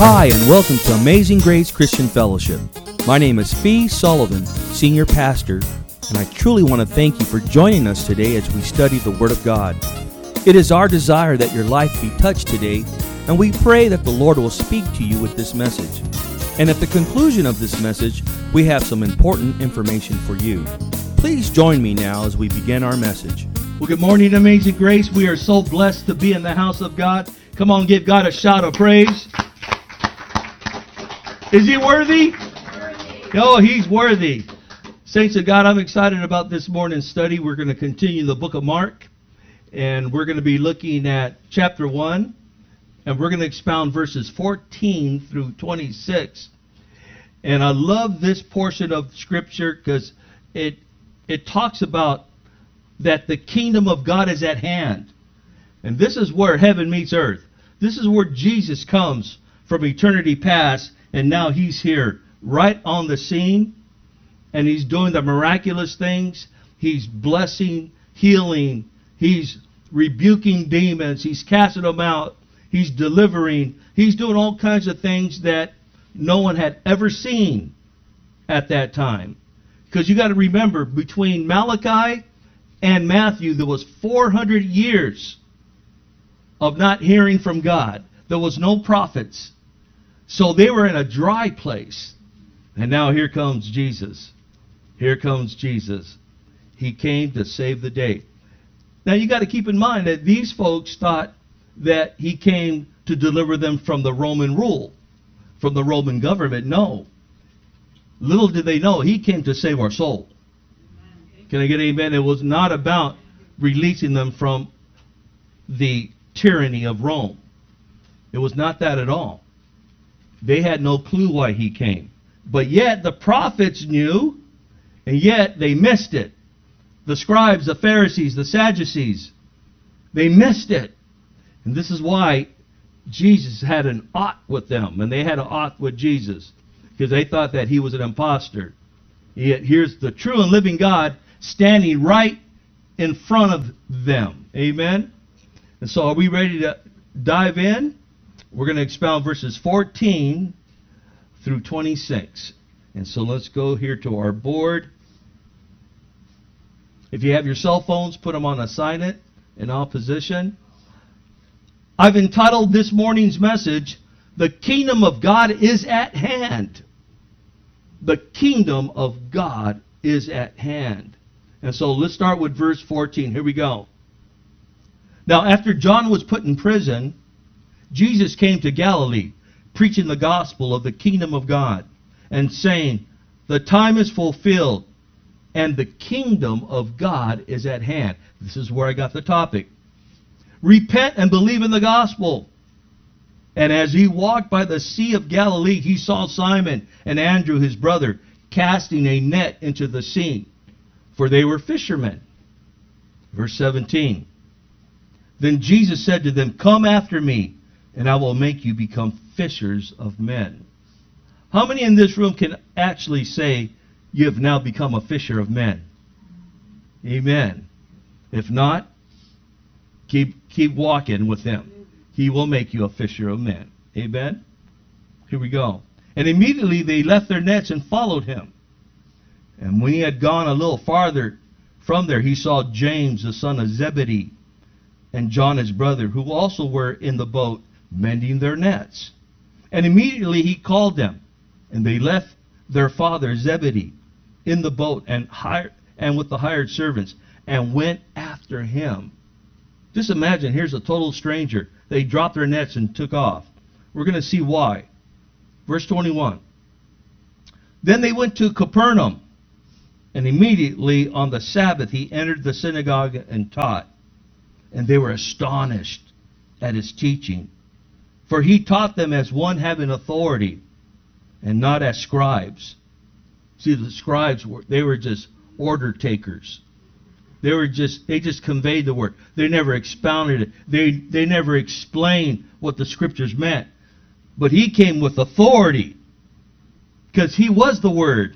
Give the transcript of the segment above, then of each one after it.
Hi, and welcome to Amazing Grace Christian Fellowship. My name is Fee Sullivan, Senior Pastor, and I truly want to thank you for joining us today as we study the Word of God. It is our desire that your life be touched today, and we pray that the Lord will speak to you with this message. And at the conclusion of this message, we have some important information for you. Please join me now as we begin our message. Well, good morning, Amazing Grace. We are so blessed to be in the house of God. Come on, give God a shout of praise. Is He worthy? Oh, He's worthy. Saints of God, I'm excited about this morning's study. We're going to continue the book of Mark, and we're going to be looking at chapter 1, and we're going to expound verses 14 through 26. And I love this portion of Scripture because it talks about that the kingdom of God is at hand. And this is where heaven meets earth. This is where Jesus comes from eternity past, and now He's here right on the scene, and He's doing the miraculous things. He's blessing, healing. He's rebuking demons. He's casting them out. He's delivering. He's doing all kinds of things that no one had ever seen at that time. Because you got to remember, between Malachi and Matthew, there was 400 years of not hearing from God. There was no prophets. So they were in a dry place. And now here comes Jesus. Here comes Jesus. He came to save the day. Now you got to keep in mind that these folks thought that He came to deliver them from the Roman rule, from the Roman government. No. Little did they know, He came to save our soul. Can I get an amen? It was not about releasing them from the tyranny of Rome. It was not that at all. They had no clue why He came. But yet the prophets knew, and yet they missed it. The scribes, the Pharisees, the Sadducees, they missed it. And this is why Jesus had an ought with them, and they had an ought with Jesus, because they thought that He was an imposter. Yet here's the true and living God standing right in front of them. Amen? And so are we ready to dive in? We're going to expound verses 14 through 26. And so let's go here to our board. If you have your cell phones, put them on a silent in all position. I've entitled this morning's message, "The Kingdom of God is at Hand." The Kingdom of God is at hand. And so let's start with verse 14. Here we go. Now, after John was put in prison, Jesus came to Galilee, preaching the gospel of the kingdom of God, and saying, "The time is fulfilled, and the kingdom of God is at hand." This is where I got the topic. "Repent and believe in the gospel." And as He walked by the Sea of Galilee, He saw Simon and Andrew, his brother, casting a net into the sea, for they were fishermen. Verse 17. Then Jesus said to them, "Come after me, and I will make you become fishers of men." How many in this room can actually say you have now become a fisher of men? Amen. If not, keep walking with Him. He will make you a fisher of men. Amen? Here we go. And immediately they left their nets and followed Him. And when He had gone a little farther from there, He saw James, the son of Zebedee, and John his brother, who also were in the boat, mending their nets. And immediately He called them, and they left their father Zebedee in the boat and with the hired servants, and went after Him. Just imagine, here's a total stranger. They dropped their nets and took off. We're going to see why. Verse 21. Then they went to Capernaum, and immediately on the Sabbath He entered the synagogue and taught. And they were astonished at His teaching. For He taught them as one having authority, and not as scribes. See, the scribes they were just order takers. They just conveyed the word. They never expounded it. They never explained what the Scriptures meant. But He came with authority, because He was the Word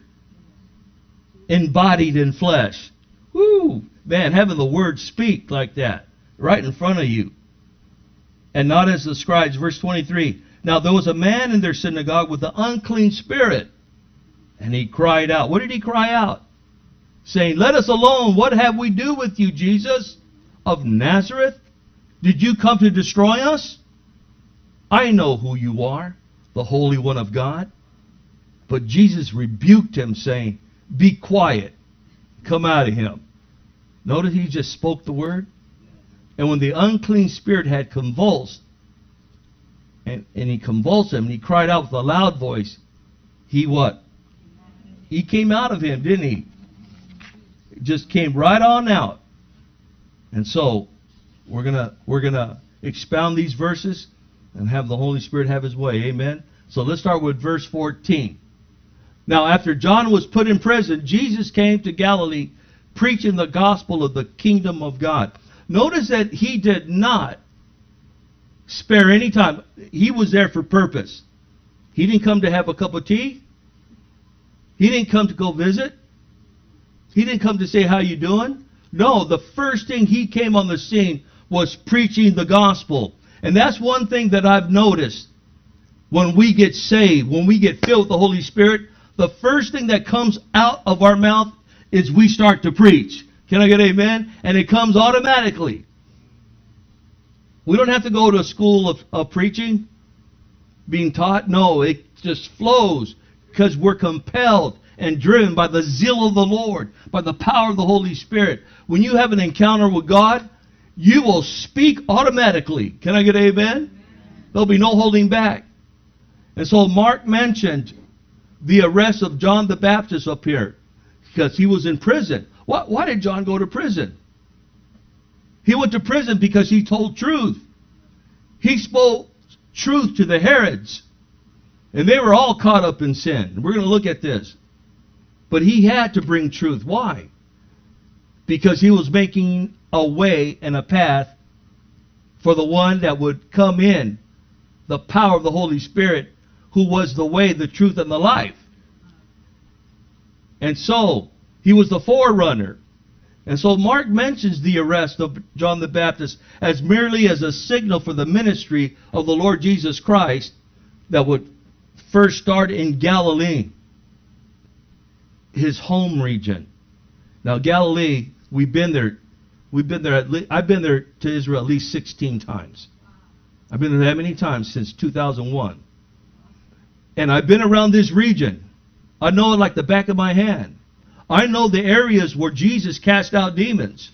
embodied in flesh. Woo! Man, having the Word speak like that right in front of you. And not as the scribes. Verse 23. Now there was a man in their synagogue with an unclean spirit. And he cried out. What did he cry out? Saying, let us alone. What have we to do with you, Jesus of Nazareth? Did you come to destroy us? I know who you are, the Holy One of God. But Jesus rebuked him, saying, be quiet. Come out of him. Notice he just spoke the word. And when the unclean spirit had convulsed, and he convulsed him, and he cried out with a loud voice, he what? He came out of him, didn't he? It just came right on out. And so we're gonna expound these verses and have the Holy Spirit have his way. Amen. So let's start with verse 14. Now after John was put in prison, Jesus came to Galilee preaching the gospel of the kingdom of God. Notice that he did not spare any time. He was there for purpose. He didn't come to have a cup of tea. He didn't come to go visit. He didn't come to say, how you doing? No, the first thing he came on the scene was preaching the gospel. And that's one thing that I've noticed when we get saved, when we get filled with the Holy Spirit, the first thing that comes out of our mouth is we start to preach. Can I get an amen? And it comes automatically. We don't have to go to a school of preaching, being taught. No, it just flows because we're compelled and driven by the zeal of the Lord, by the power of the Holy Spirit. When you have an encounter with God, you will speak automatically. Can I get an amen? There'll be no holding back. And so Mark mentioned the arrest of John the Baptist up here because he was in prison. Why did John go to prison? He went to prison because he told truth. He spoke truth to the Herods. And they were all caught up in sin. We're going to look at this. But he had to bring truth. Why? Because he was making a way and a path for the one that would come in, the power of the Holy Spirit, who was the way, the truth, and the life. And so he was the forerunner. And so Mark mentions the arrest of John the Baptist as merely as a signal for the ministry of the Lord Jesus Christ that would first start in Galilee, his home region. Now Galilee, we've been there. I've been there to Israel at least 16 times. I've been there that many times since 2001. And I've been around this region. I know it like the back of my hand. I know the areas where Jesus cast out demons.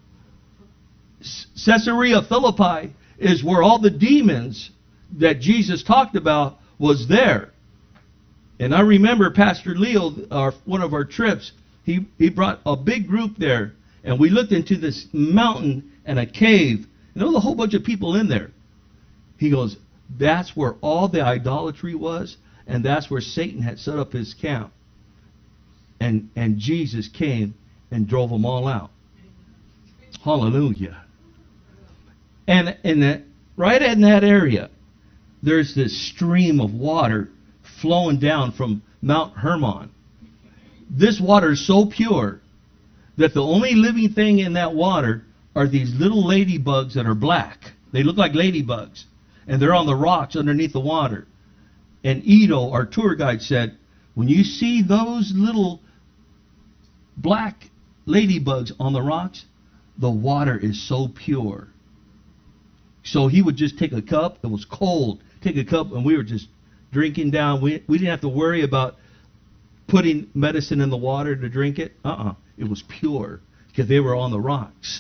Caesarea Philippi is where all the demons that Jesus talked about was there. And I remember Pastor Leo, one of our trips, he brought a big group there. And we looked into this mountain and a cave. And there was a whole bunch of people in there. He goes, that's where all the idolatry was. And that's where Satan had set up his camp. And Jesus came and drove them all out. Hallelujah. And right in that area, there's this stream of water flowing down from Mount Hermon. This water is so pure that the only living thing in that water are these little ladybugs that are black. They look like ladybugs. And they're on the rocks underneath the water. And Edo, our tour guide, said, when you see those little black ladybugs on the rocks, the water is so pure. So he would just take a cup, it was cold, take a cup, and we were just drinking down. We didn't have to worry about putting medicine in the water to drink it. It was pure because they were on the rocks.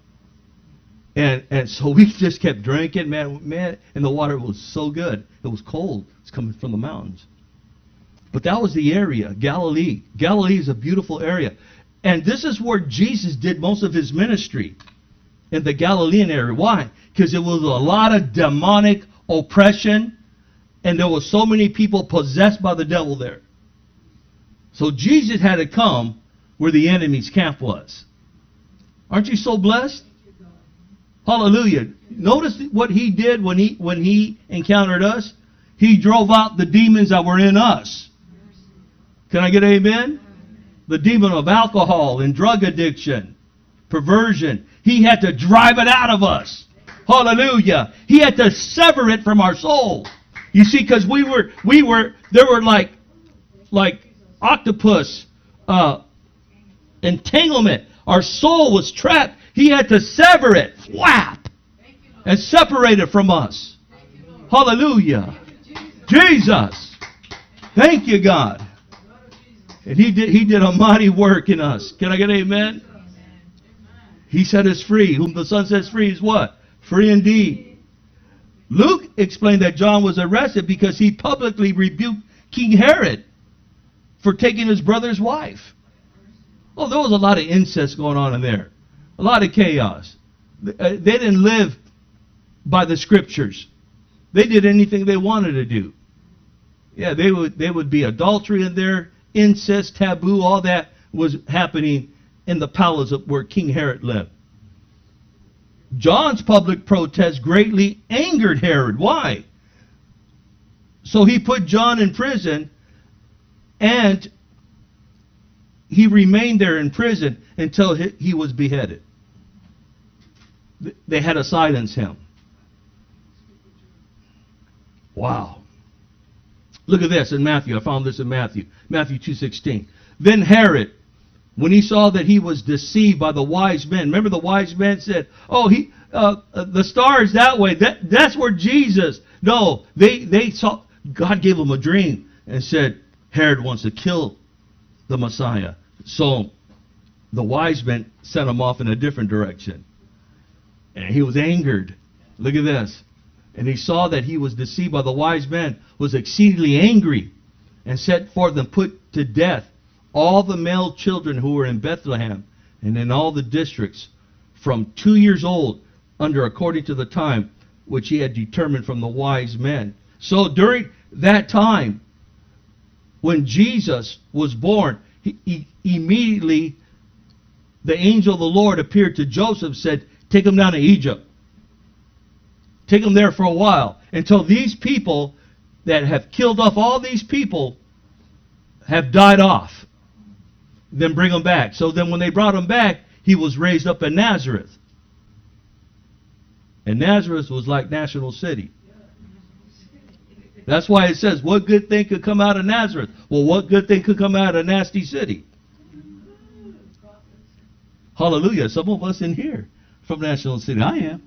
And so we just kept drinking, man, and the water was so good. It was cold. It's coming from the mountains. But that was the area, Galilee. Galilee is a beautiful area. And this is where Jesus did most of his ministry, in the Galilean area. Why? Because it was a lot of demonic oppression, and there were so many people possessed by the devil there. So Jesus had to come where the enemy's camp was. Aren't you so blessed? Hallelujah. Notice what he did when he encountered us. He drove out the demons that were in us. Can I get an amen? The demon of alcohol and drug addiction, perversion. He had to drive it out of us. Hallelujah. He had to sever it from our soul. You see, because there were like octopus entanglement. Our soul was trapped. He had to sever it, whap, and separate it from us. Hallelujah. Jesus. Thank you, God. And He did a mighty work in us. Can I get an amen? He set us free. Whom the Son sets free is what? Free indeed. Luke explained that John was arrested because he publicly rebuked King Herod for taking his brother's wife. Oh, there was a lot of incest going on in there. A lot of chaos. They didn't live by the scriptures. They did anything they wanted to do. Yeah, they would be adultery in there, incest, taboo, all that was happening in the palace where King Herod lived. John's public protest greatly angered Herod. Why? So he put John in prison, and he remained there in prison until he was beheaded. They had to silence him. Wow. Look at this in Matthew. I found this in Matthew. Matthew 2:16. Then Herod, when he saw that he was deceived by the wise men. Remember the wise men said, oh, the star is that way. That's where Jesus. No, they saw, God gave them a dream and said, Herod wants to kill the Messiah. So the wise men sent him off in a different direction. And he was angered. Look at this. And he saw that he was deceived by the wise men, was exceedingly angry, and set forth and put to death all the male children who were in Bethlehem and in all the districts from 2 years old according to the time which he had determined from the wise men. So during that time, when Jesus was born, he immediately, the angel of the Lord appeared to Joseph, said, take him down to Egypt. Take him there for a while until these people that have killed off all these people have died off. Then bring him back. So then when they brought him back, he was raised up in Nazareth. And Nazareth was like National City. That's why it says, what good thing could come out of Nazareth? Well, what good thing could come out of a nasty city? Hallelujah. Some of us in here from National City. I am.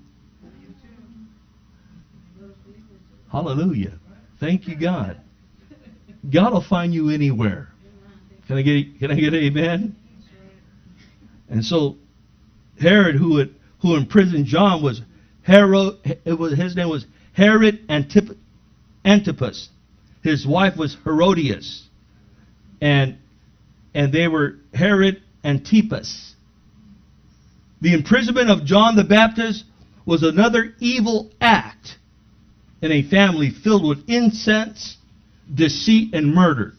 Hallelujah. Thank you, God. God will find you anywhere. Can I get an amen? And so Herod, who imprisoned John, was Herod. His name was Herod Antipas. His wife was Herodias, and they were Herod Antipas. The imprisonment of John the Baptist was another evil act in a family filled with incense, deceit, and murder.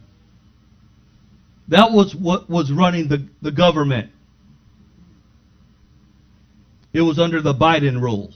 That was what was running the government. It was under the Biden rule.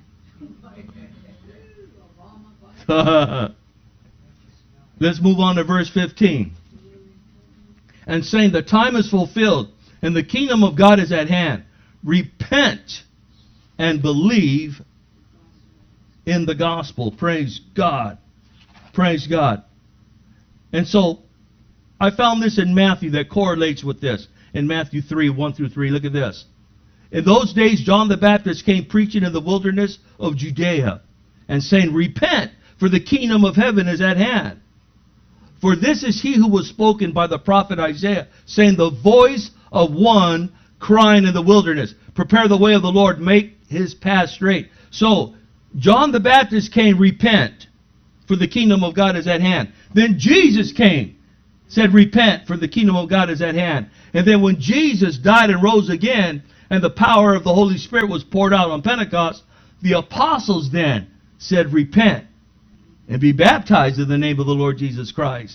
Let's move on to verse 15. And saying, the time is fulfilled, and the kingdom of God is at hand. Repent and believe in the gospel. Praise God. Praise God. And so, I found this in Matthew that correlates with this. In Matthew 3, 1 through 3. Look at this. In those days, John the Baptist came preaching in the wilderness of Judea, and saying, repent, for the kingdom of heaven is at hand. For this is he who was spoken by the prophet Isaiah, saying, the voice of one crying in the wilderness, prepare the way of the Lord, make his path straight. So, John the Baptist came, repent, for the kingdom of God is at hand. Then Jesus came, said, repent, for the kingdom of God is at hand. And then when Jesus died and rose again, and the power of the Holy Spirit was poured out on Pentecost, the apostles then said, repent, and be baptized in the name of the Lord Jesus Christ.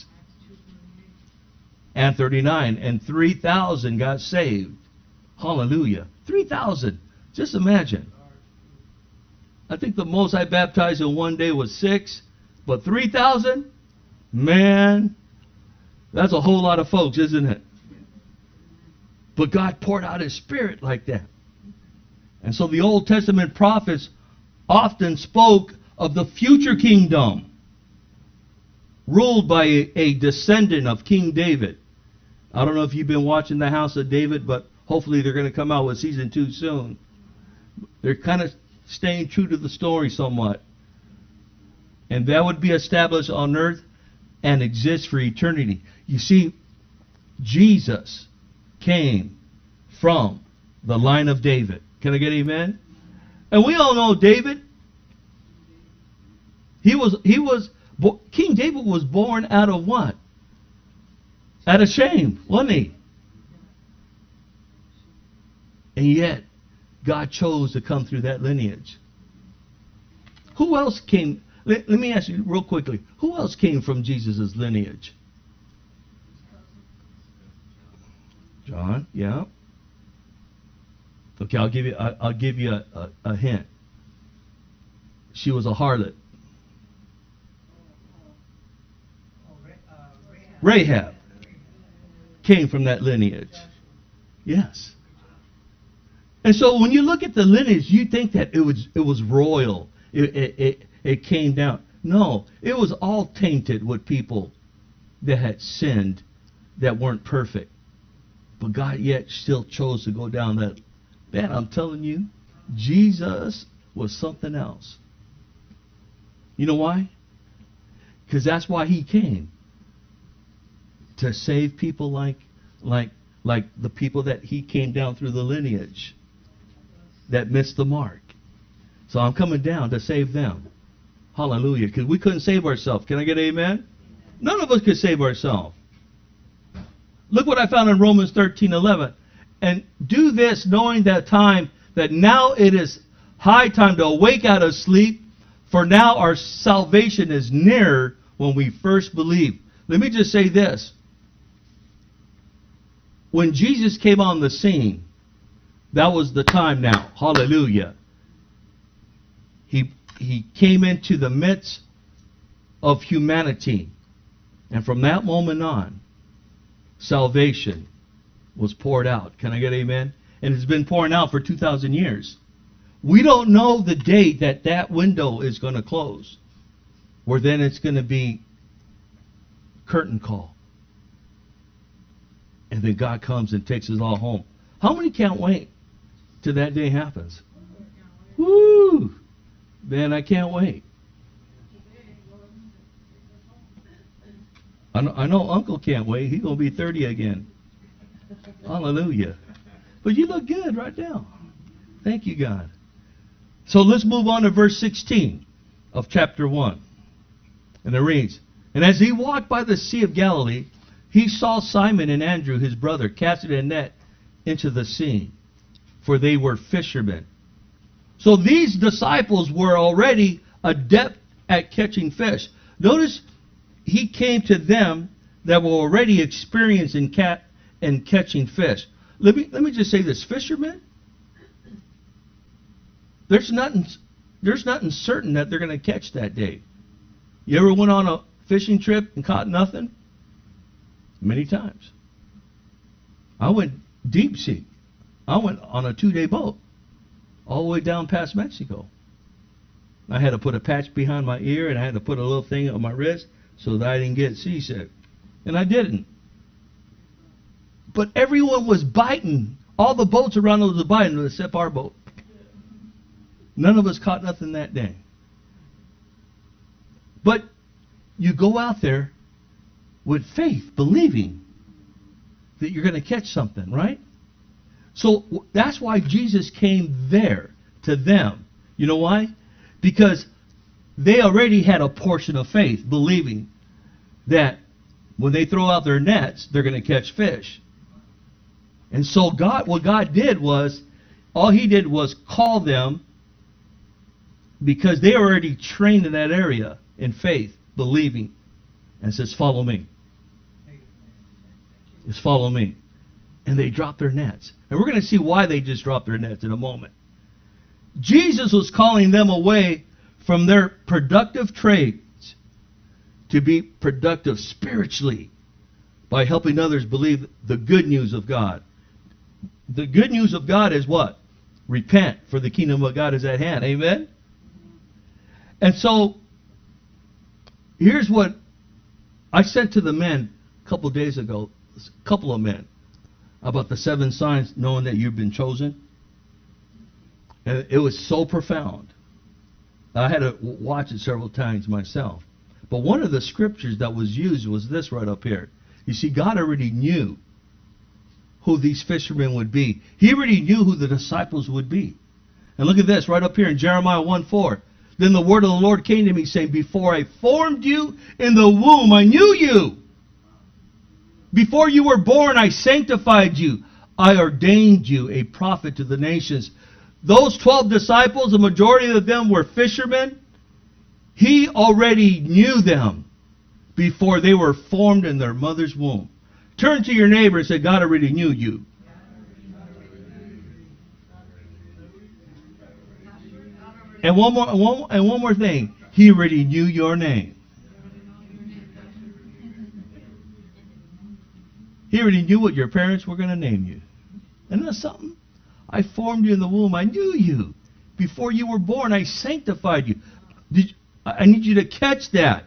And 39, and 3,000 got saved. Hallelujah. 3,000. Just imagine. I think the most I baptized in one day was 6. But 3,000? Man, that's a whole lot of folks, isn't it? But God poured out His Spirit like that. And so the Old Testament prophets often spoke of the future kingdom. ruled by a descendant of King David. I don't know if you've been watching The House of David, but hopefully they're going to come out with season 2 soon. They're kind of staying true to the story somewhat. And that would be established on earth and exist for eternity. You see, Jesus came from the line of David. Can I get amen? And we all know David. King David was born out of what? Out of shame, wasn't he? And yet, God chose to come through that lineage. Who else came? Let me ask you real quickly. Who else came from Jesus' lineage? John, yeah. Okay, I'll give you a hint. She was a harlot. Rahab came from that lineage. Yes. And so when you look at the lineage, you think that it was royal. It came down. No, it was all tainted with people that had sinned, that weren't perfect. But God yet still chose to go down that. Man, I'm telling you, Jesus was something else. You know why? Because that's why he came. To save people like the people that he came down through the lineage that missed the mark. So I'm coming down to save them. Hallelujah. Because we couldn't save ourselves. Can I get amen? None of us could save ourselves. Look what I found in Romans 13:11. And do this knowing that now it is high time to awake out of sleep, for now our salvation is nearer when we first believe. Let me just say this. When Jesus came on the scene, that was the time now. Hallelujah. He came into the midst of humanity. And from that moment on, salvation was poured out. Can I get amen? And it's been pouring out for 2,000 years. We don't know the date that window is going to close, where then it's going to be curtain call. And then God comes and takes us all home. How many can't wait till that day happens? Woo! Man, I can't wait. I know Uncle can't wait. He's going to be 30 again. Hallelujah. But you look good right now. Thank you, God. So let's move on to verse 16 of chapter 1. And it reads, And as he walked by the Sea of Galilee, he saw Simon and Andrew, his brother, casting a net into the sea, for they were fishermen. So these disciples were already adept at catching fish. Notice he came to them that were already experienced in catching fish. Let me just say this: fishermen, there's nothing certain that they're going to catch that day. You ever went on a fishing trip and caught nothing? Many times. I went deep sea. I went on a 2-day boat all the way down past Mexico. I had to put a patch behind my ear, and I had to put a little thing on my wrist so that I didn't get seasick. And I didn't. But everyone was biting. All the boats around us were biting except our boat. None of us caught nothing that day. But you go out there with faith, believing that you're going to catch something, right? So that's why Jesus came there to them. You know why? Because they already had a portion of faith, believing that when they throw out their nets, they're going to catch fish. And so what God did was, all he did was call them, because they were already trained in that area in faith, believing, and says, follow me. Just follow me. And they dropped their nets. And we're going to see why they just dropped their nets in a moment. Jesus was calling them away from their productive trades to be productive spiritually by helping others believe the good news of God. The good news of God is what? Repent, for the kingdom of God is at hand. Amen? And so, here's what I sent to the men a couple days ago, a couple of men, about the 7 signs knowing that you've been chosen. And it was so profound. I had to watch it several times myself. But one of the scriptures that was used was this right up here. You see, God already knew who these fishermen would be. He already knew who the disciples would be. And look at this right up here in Jeremiah 1:4. Then the word of the Lord came to me, saying, before I formed you in the womb, I knew you. Before you were born, I sanctified you. I ordained you a prophet to the nations. Those 12 disciples, the majority of them were fishermen. He already knew them before they were formed in their mother's womb. Turn to your neighbor and say, God already knew you. And one more thing. He already knew your name. He already knew what your parents were going to name you. Isn't that something? I formed you in the womb. I knew you. Before you were born, I sanctified you. I need you to catch that.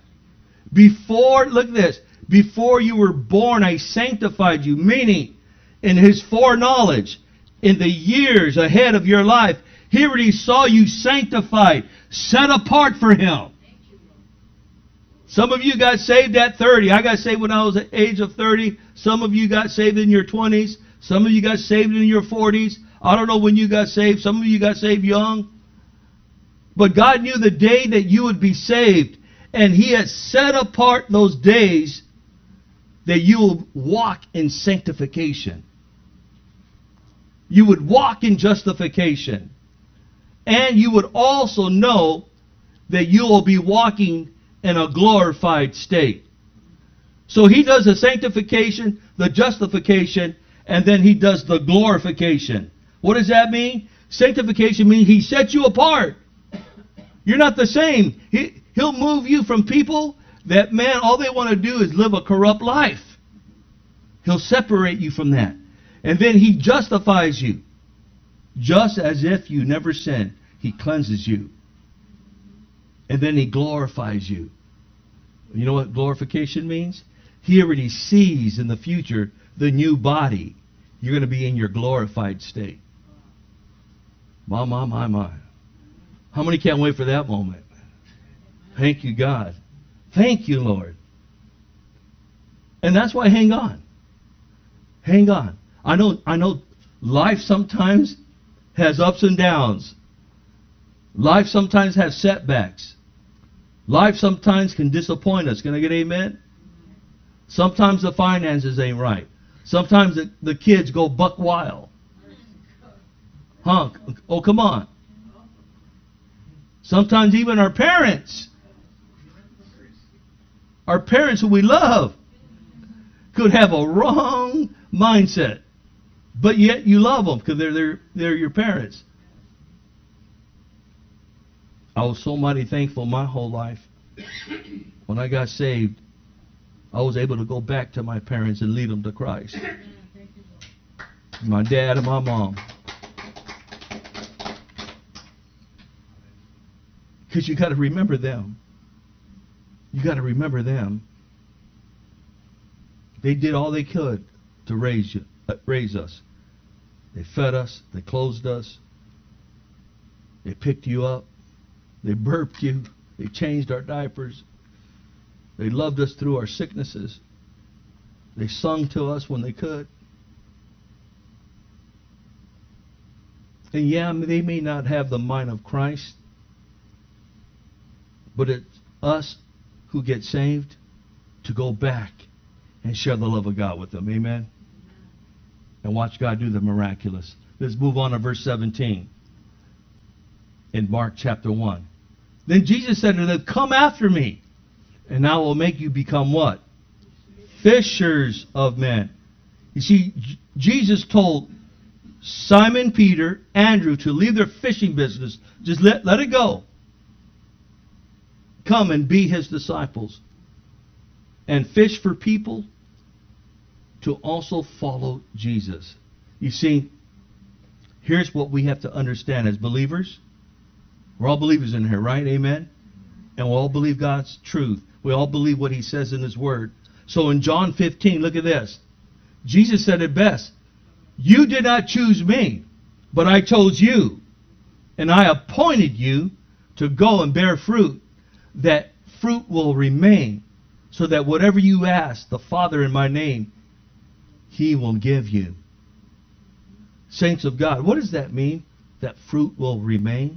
Look at this. Before you were born, I sanctified you. Meaning, in His foreknowledge, in the years ahead of your life, He already saw you sanctified, set apart for Him. Some of you got saved at 30. I got saved when I was at the age of 30. Some of you got saved in your 20s. Some of you got saved in your 40s. I don't know when you got saved. Some of you got saved young. But God knew the day that you would be saved. And He had set apart those days that you will walk in sanctification. You would walk in justification. And you would also know that you will be walking in a glorified state. So He does the sanctification, the justification, and then He does the glorification. What does that mean? Sanctification means He sets you apart. You're not the same. He'll move you from people that, man, all they want to do is live a corrupt life. He'll separate you from that. And then He justifies you. Just as if you never sinned. He cleanses you. And then He glorifies you. You know what glorification means? He already sees in the future the new body. You're going to be in your glorified state. My. How many can't wait for that moment? Thank you, God. Thank you, Lord. And that's why hang on. Hang on. I know life sometimes has ups and downs. Life sometimes has setbacks. Life sometimes can disappoint us. Can I get amen? Sometimes the finances ain't right. Sometimes the kids go buck wild. Huh? Oh, come on. Sometimes even our parents who we love, could have a wrong mindset. But yet you love them because they're your parents. I was so mighty thankful my whole life. When I got saved, I was able to go back to my parents and lead them to Christ. My dad and my mom. Because you got to remember them. You got to remember them. They did all they could to raise us. They fed us. They clothed us. They picked you up. They burped you. They changed our diapers. They loved us through our sicknesses. They sung to us when they could. And yeah, they may not have the mind of Christ, but it's us who get saved to go back and share the love of God with them. Amen? And watch God do the miraculous. Let's move on to verse 17 in Mark chapter 1. Then Jesus said to them, "Come after me, and I will make you become" what? Fishers of men. You see, Jesus told Simon Peter, Andrew, to leave their fishing business. Just let it go. Come and be His disciples. And fish for people to also follow Jesus. You see, here's what we have to understand as believers. We're all believers in here, right? Amen? And we all believe God's truth. We all believe what He says in His Word. So in John 15, look at this. Jesus said it best. You did not choose me, but I chose you. And I appointed you to go and bear fruit, that fruit will remain, so that whatever you ask the Father in my name, He will give you. Saints of God, what does that mean? That fruit will remain?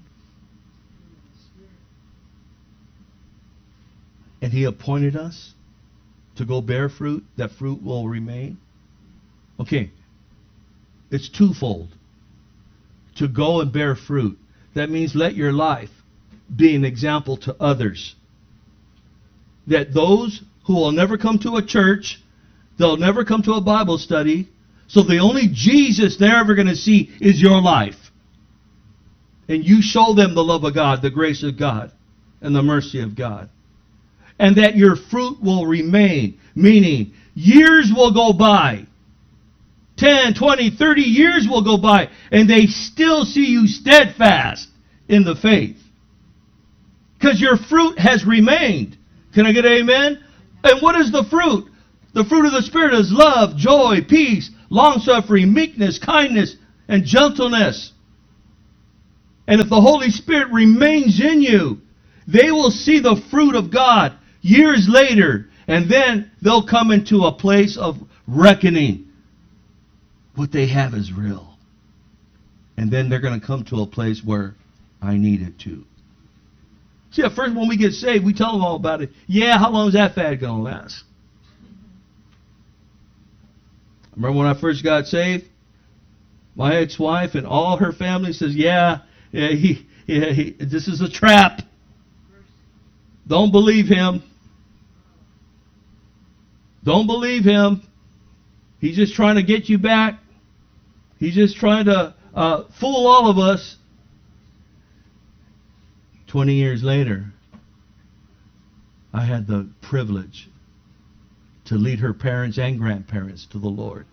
And He appointed us to go bear fruit, that fruit will remain? Okay, it's twofold. To go and bear fruit. That means let your life be an example to others. That those who will never come to a church, they'll never come to a Bible study, so the only Jesus they're ever going to see is your life. And you show them the love of God, the grace of God, and the mercy of God. And that your fruit will remain, meaning years will go by. 10, 20, 30 years will go by, and they still see you steadfast in the faith. Because your fruit has remained. Can I get an amen? And what is the fruit? The fruit of the Spirit is love, joy, peace, long-suffering, meekness, kindness, and gentleness. And if the Holy Spirit remains in you, they will see the fruit of God years later, and then they'll come into a place of reckoning. What they have is real. And then they're going to come to a place where I need it too. See, at first when we get saved, we tell them all about it. Yeah, how long is that fad going to last? I remember when I first got saved, my ex-wife and all her family says, this is a trap. Don't believe him. Don't believe him. He's just trying to get you back. He's just trying to fool all of us. 20 years later, I had the privilege to lead her parents and grandparents to the Lord.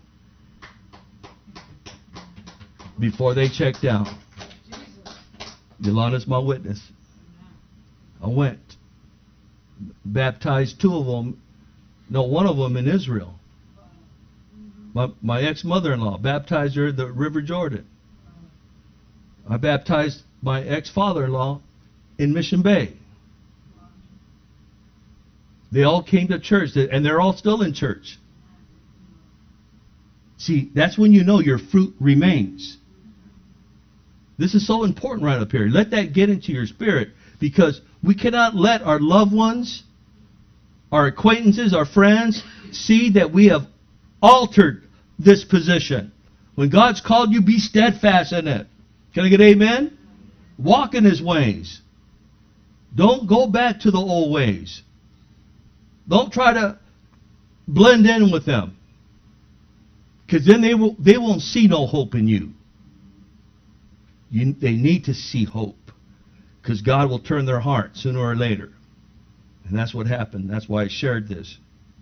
Before they checked out, Yolanda's my witness. I went, baptized two of them, no, one of them in Israel. My ex-mother-in-law, baptized her at the River Jordan. I baptized my ex-father-in-law in Mission Bay. They all came to church, and they're all still in church. See, that's when you know your fruit remains. This is so important right up here. Let that get into your spirit, because we cannot let our loved ones, our acquaintances, our friends, see that we have altered this position. When God's called you, be steadfast in it. Can I get amen? Walk in His ways. Don't go back to the old ways. Don't try to blend in with them. Because then they won't see no hope in you. They need to see hope. Because God will turn their heart sooner or later. And that's what happened. That's why I shared this.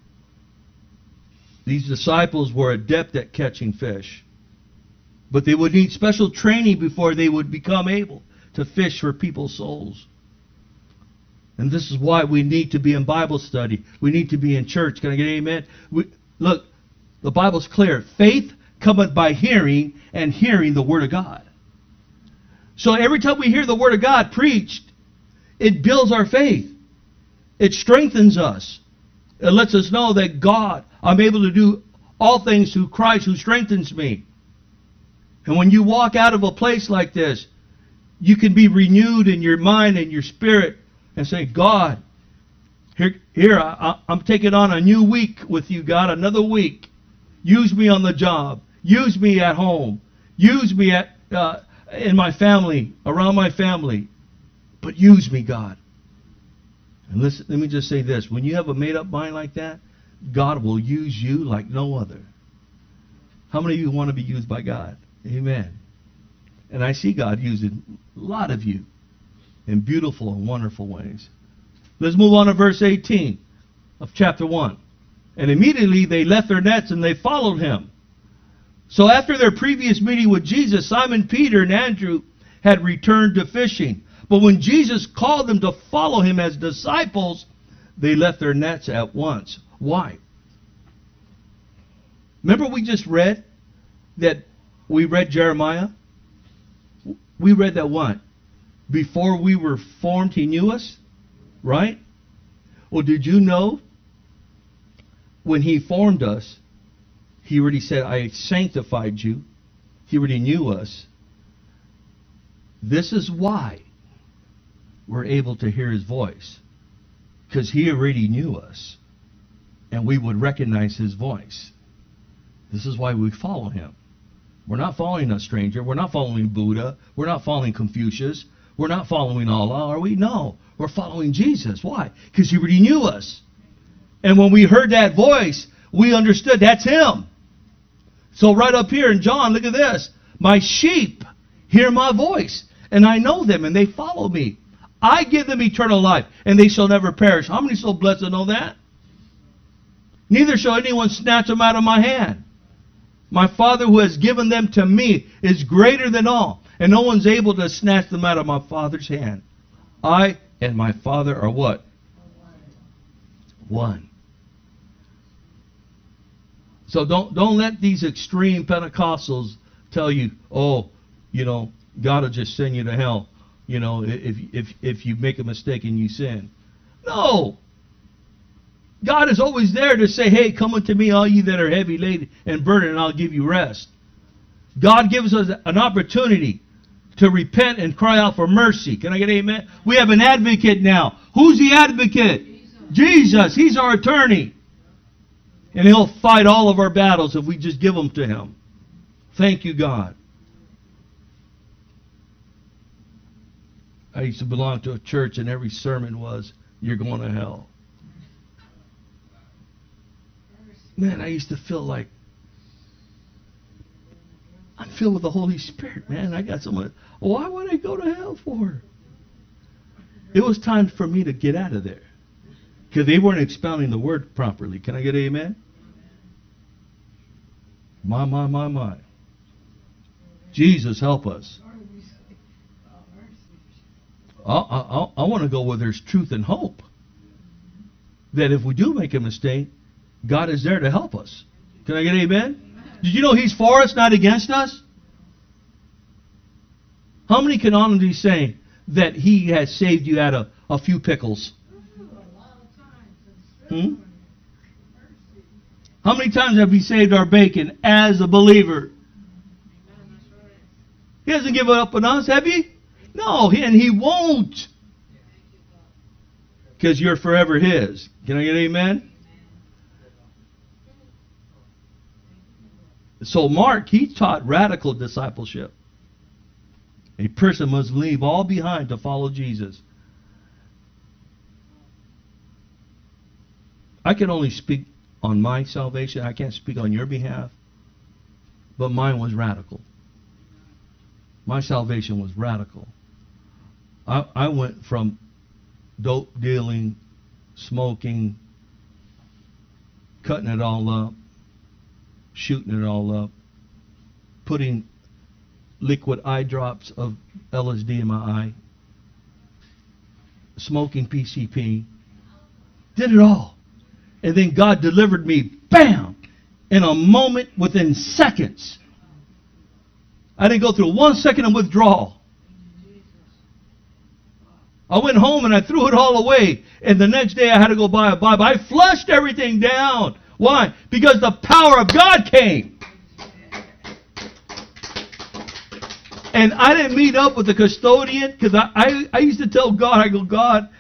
These disciples were adept at catching fish. But they would need special training before they would become able to fish for people's souls. And this is why we need to be in Bible study. We need to be in church. Can I get an amen? Look, the Bible's clear. Faith cometh by hearing, and hearing the Word of God. So every time we hear the Word of God preached, it builds our faith. It strengthens us. It lets us know that God, I'm able to do all things through Christ who strengthens me. And when you walk out of a place like this, you can be renewed in your mind and your spirit and say, God, here I'm taking on a new week with you, God, another week. Use me on the job. Use me at home. Use me in my family, around my family. But use me, God. And listen, let me just say this. When you have a made-up mind like that, God will use you like no other. How many of you want to be used by God? Amen. And I see God using a lot of you in beautiful and wonderful ways. Let's move on to verse 18 of chapter 1. And immediately they left their nets and they followed Him. So after their previous meeting with Jesus, Simon Peter and Andrew had returned to fishing. But when Jesus called them to follow him as disciples, they left their nets at once. Why? Remember we just read that we read Jeremiah? We read that what? Before we were formed, he knew us? Right? Well, did you know when he formed us, he already said, I sanctified you. He already knew us. This is why we're able to hear his voice. Because he already knew us. And we would recognize his voice. This is why we follow him. We're not following a stranger. We're not following Buddha. We're not following Confucius. We're not following Allah, are we? No. We're following Jesus. Why? Because he already knew us. And when we heard that voice, we understood that's him. So right up here in John, look at this. My sheep hear my voice, and I know them, and they follow me. I give them eternal life, and they shall never perish. How many so blessed to know that? Neither shall anyone snatch them out of my hand. My Father who has given them to me is greater than all, and no one's able to snatch them out of my Father's hand. I and my Father are what? One. So don't let these extreme Pentecostals tell you, oh, you know, God will just send you to hell, you know, if you make a mistake and you sin. No. God is always there to say, hey, come unto me, all you that are heavy laden and burdened, and I'll give you rest. God gives us an opportunity to repent and cry out for mercy. Can I get an amen? We have an advocate now. Who's the advocate? Jesus. He's our attorney. And he'll fight all of our battles if we just give them to him. Thank you, God. I used to belong to a church and every sermon was, you're going to hell. Man, I used to feel like I'm filled with the Holy Spirit, man. I got someone. Why would I go to hell for? It was time for me to get out of there. Because they weren't expounding the word properly. Can I get an amen? My. Jesus, help us. I want to go where there's truth and hope. That if we do make a mistake, God is there to help us. Can I get an amen? Did you know he's for us, not against us? How many can honestly say that he has saved you out of a few pickles? How many times have we saved our bacon as a believer? He hasn't given up on us, have you? No, and he won't. Because you're forever his. Can I get an amen? So Mark, he taught radical discipleship. A person must leave all behind to follow Jesus. I can only speak on my salvation. I can't speak on your behalf. But mine was radical. My salvation was radical. I went from dope dealing, smoking, cutting it all up, shooting it all up, putting liquid eye drops of LSD in my eye, smoking PCP, did it all. And then God delivered me, bam, in a moment, within seconds. I didn't go through 1 second of withdrawal. I went home and I threw it all away. And the next day I had to go buy a Bible. I flushed everything down. Why? Because the power of God came. And I didn't meet up with the custodian because I used to tell God, I go, God,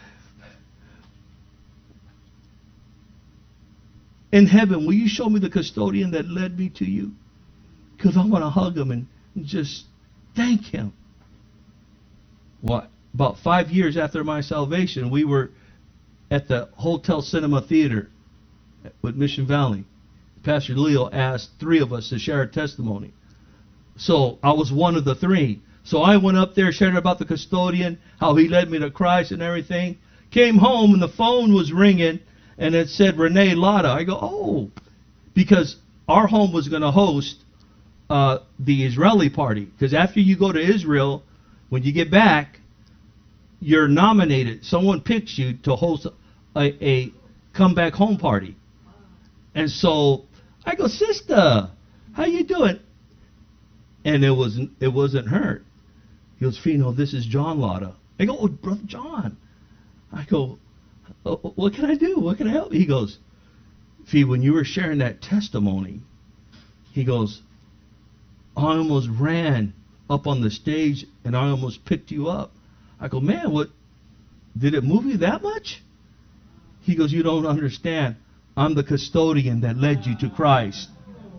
in heaven, will you show me the custodian that led me to you? Because I want to hug him and just thank him. What? About 5 years after my salvation, we were at the Hotel Cinema Theater with Mission Valley. Pastor Leo asked 3 of us to share a testimony. So I was one of the 3. So I went up there, shared about the custodian, how he led me to Christ and everything. Came home and the phone was ringing and it said Renee Latta. I go, oh, because our home was going to host the Israeli party. Because after you go to Israel, when you get back, you're nominated. Someone picks you to host a come back home party. And so I go, sister, how you doing? And it wasn't her. He goes, Fino, this is John Lotta. I go, oh, Brother John. I go, oh, what can I do? What can I help you? He goes, Fee, when you were sharing that testimony, he goes, I almost ran up on the stage and I almost picked you up. I go, man, what? Did it move you that much? He goes, you don't understand. I'm the custodian that led you to Christ.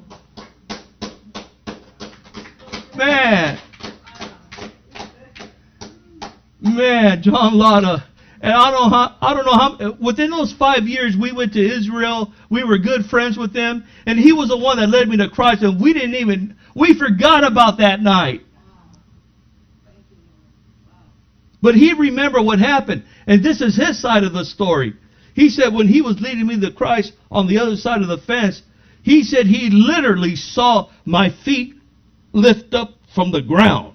Man, John Lotta. And I don't know how, within those 5 years we went to Israel, we were good friends with them, and he was the one that led me to Christ, and we forgot about that night. But he remembered what happened, and this is his side of the story. He said when he was leading me to Christ on the other side of the fence, he said he literally saw my feet lift up from the ground.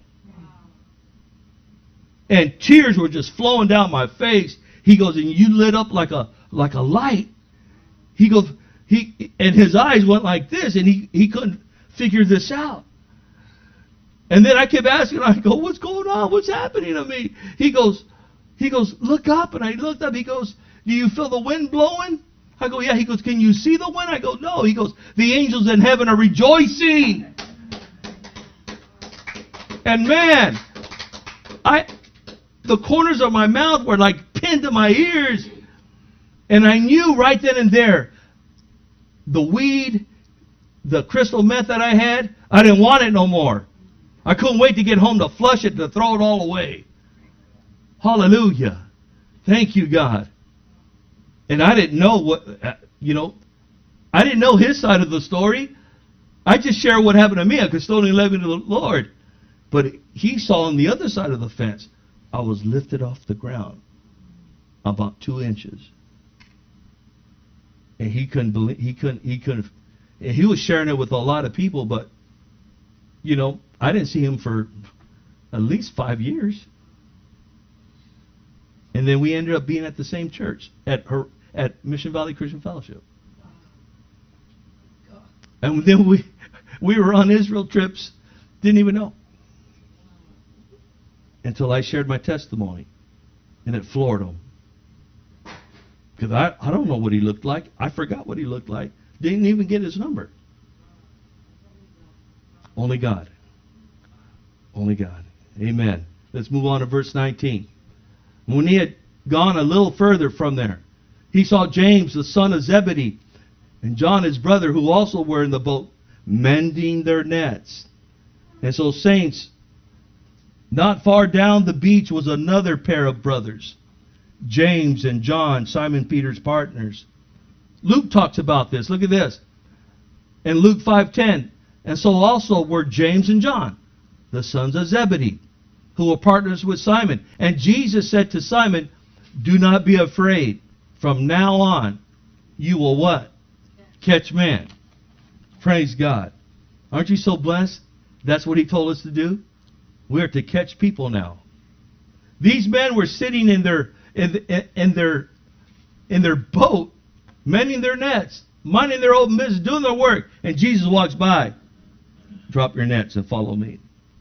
And tears were just flowing down my face. He goes, and you lit up like a light. He goes, and his eyes went like this, and he couldn't figure this out. And then I kept asking, I go, what's going on? What's happening to me? He goes, look up. And I looked up. He goes, do you feel the wind blowing? I go, yeah. He goes, can you see the wind? I go, no. He goes, the angels in heaven are rejoicing. And man, the corners of my mouth were like pinned to my ears. And I knew right then and there, the weed, the crystal meth that I had, I didn't want it no more. I couldn't wait to get home to flush it, to throw it all away. Hallelujah. Thank you, God. And I didn't know I didn't know his side of the story. I just share what happened to me. A custodian led me to the Lord. But he saw on the other side of the fence, I was lifted off the ground about 2 inches. And he couldn't believe, and he was sharing it with a lot of people, but, I didn't see him for at least 5 years. And then we ended up being at the same church, at Mission Valley Christian Fellowship. And then we were on Israel trips, didn't even know. Until I shared my testimony. And it floored him. Because I don't know what he looked like. I forgot what he looked like. Didn't even get his number. Only God. Only God. Amen. Let's move on to verse 19. When he had gone a little further from there, he saw James, the son of Zebedee, and John, his brother, who also were in the boat, mending their nets. And so, saints, not far down the beach was another pair of brothers, James and John, Simon Peter's partners. Luke talks about this. Look at this. In Luke 5:10, and so also were James and John, the sons of Zebedee, who were partners with Simon. And Jesus said to Simon, do not be afraid. From now on, you will what? Catch men. Praise God. Aren't you so blessed? That's what he told us to do. We're to catch people now. These men were sitting in their boat, mending their nets, minding their own business, doing their work, and Jesus walks by. Drop your nets and follow me.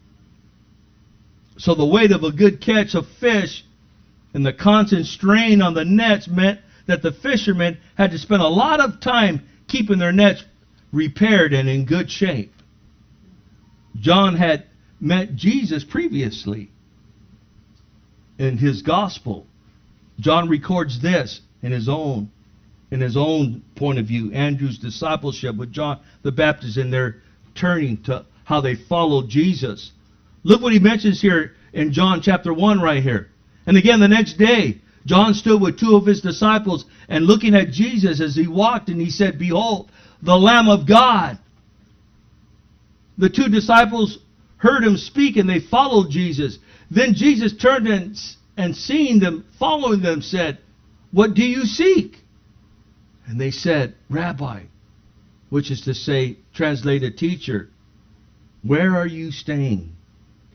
So the weight of a good catch of fish and the constant strain on the nets meant that the fishermen had to spend a lot of time keeping their nets repaired and in good shape. John had met Jesus previously in his gospel. John records this in his own point of view, Andrew's discipleship with John the Baptist and their turning to how they followed Jesus. Look what he mentions here in John chapter 1 right here. And again the next day, John stood with 2 of his disciples and looking at Jesus as he walked, and he said, behold, the Lamb of God. The 2 disciples heard him speak and they followed Jesus. Then Jesus turned and seeing them, following them, said, what do you seek? And they said, Rabbi, which is to say, translated teacher, where are you staying?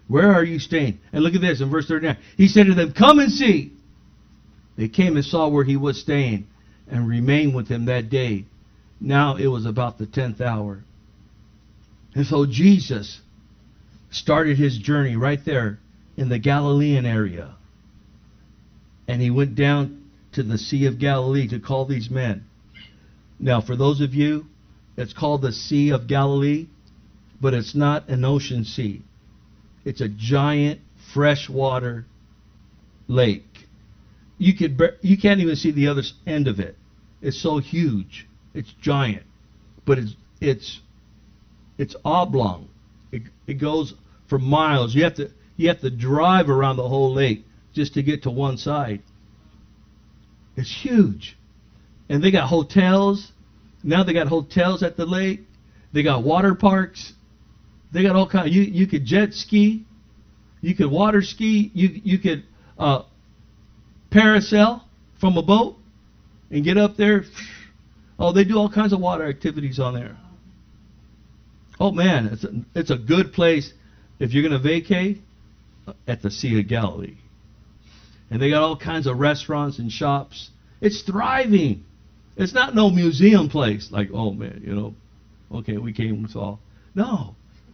Where are you staying? And look at this in verse 39. He said to them, come and see. They came and saw where he was staying and remained with him that day. Now it was about the 10th hour. And so Jesus started his journey right there in the Galilean area. And he went down to the Sea of Galilee to call these men. Now, for those of you, it's called the Sea of Galilee, but it's not an ocean sea. It's a giant freshwater lake. You can't even see the other end of it. It's so huge. It's giant, but it's oblong. It goes for miles. You have to drive around the whole lake just to get to one side. It's huge. And they got hotels. Now they got hotels at the lake. They got water parks. They got all kinds. You could jet ski. You could water ski. You could parasail from a boat and get up there. Oh, they do all kinds of water activities on there. Oh man, it's a good place if you're going to vacate at the Sea of Galilee. And they got all kinds of restaurants and shops. It's thriving. It's not no museum place like, oh man, okay, we came and saw. No.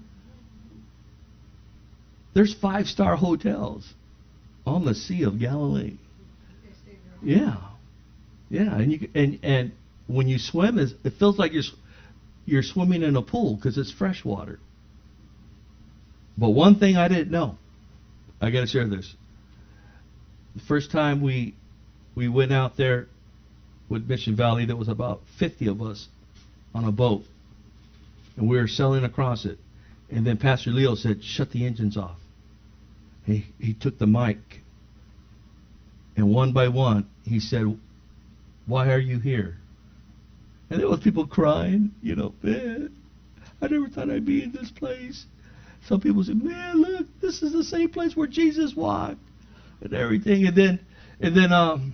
There's 5-star hotels on the Sea of Galilee. Yeah. Yeah, and when you swim, it feels like you're swimming in a pool because it's fresh water. But one thing I didn't know, I got to share this. The first time we went out there with Mission Valley, there was about 50 of us on a boat, and we were sailing across it. And then Pastor Leo said, "Shut the engines off." He took the mic, and one by one he said, "Why are you here?" And there was people crying, man, I never thought I'd be in this place. Some people said, man, look, this is the same place where Jesus walked and everything. And then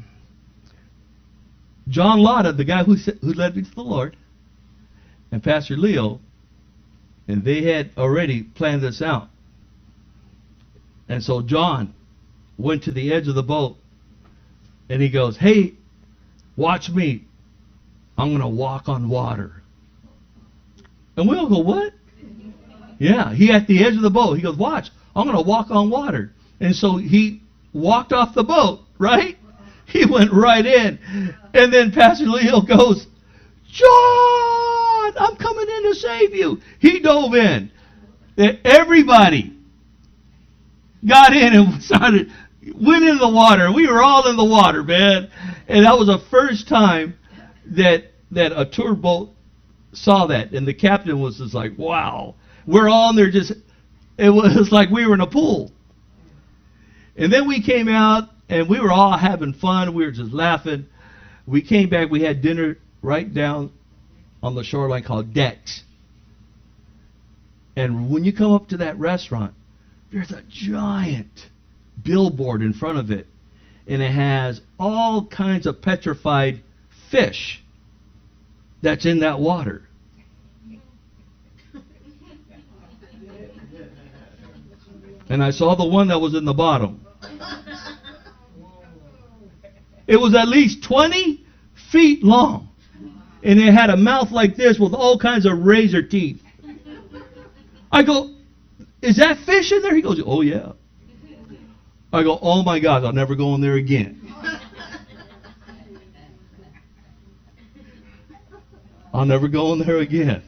John Lotta, the guy who led me to the Lord, and Pastor Leo, and they had already planned this out. And so John went to the edge of the boat, and he goes, hey, watch me. I'm going to walk on water. And we all go, what? Yeah, he at the edge of the boat. He goes, watch, I'm going to walk on water. And so he walked off the boat, right? He went right in. And then Pastor Leo goes, John, I'm coming in to save you. He dove in. And everybody got in and went in the water. We were all in the water, man. And that was the first time that a tour boat saw that. And the captain was just like, wow. We're all in there it was like we were in a pool. And then we came out and we were all having fun. We were just laughing. We came back. We had dinner right down on the shoreline called Dex. And when you come up to that restaurant, there's a giant billboard in front of it. And it has all kinds of petrified fish that's in that water. And I saw the one that was in the bottom. It was at least 20 feet long. And it had a mouth like this with all kinds of razor teeth. I go, is that fish in there? He goes, oh yeah. I go, oh my God, I'll never go in there again. I'll never go in there again.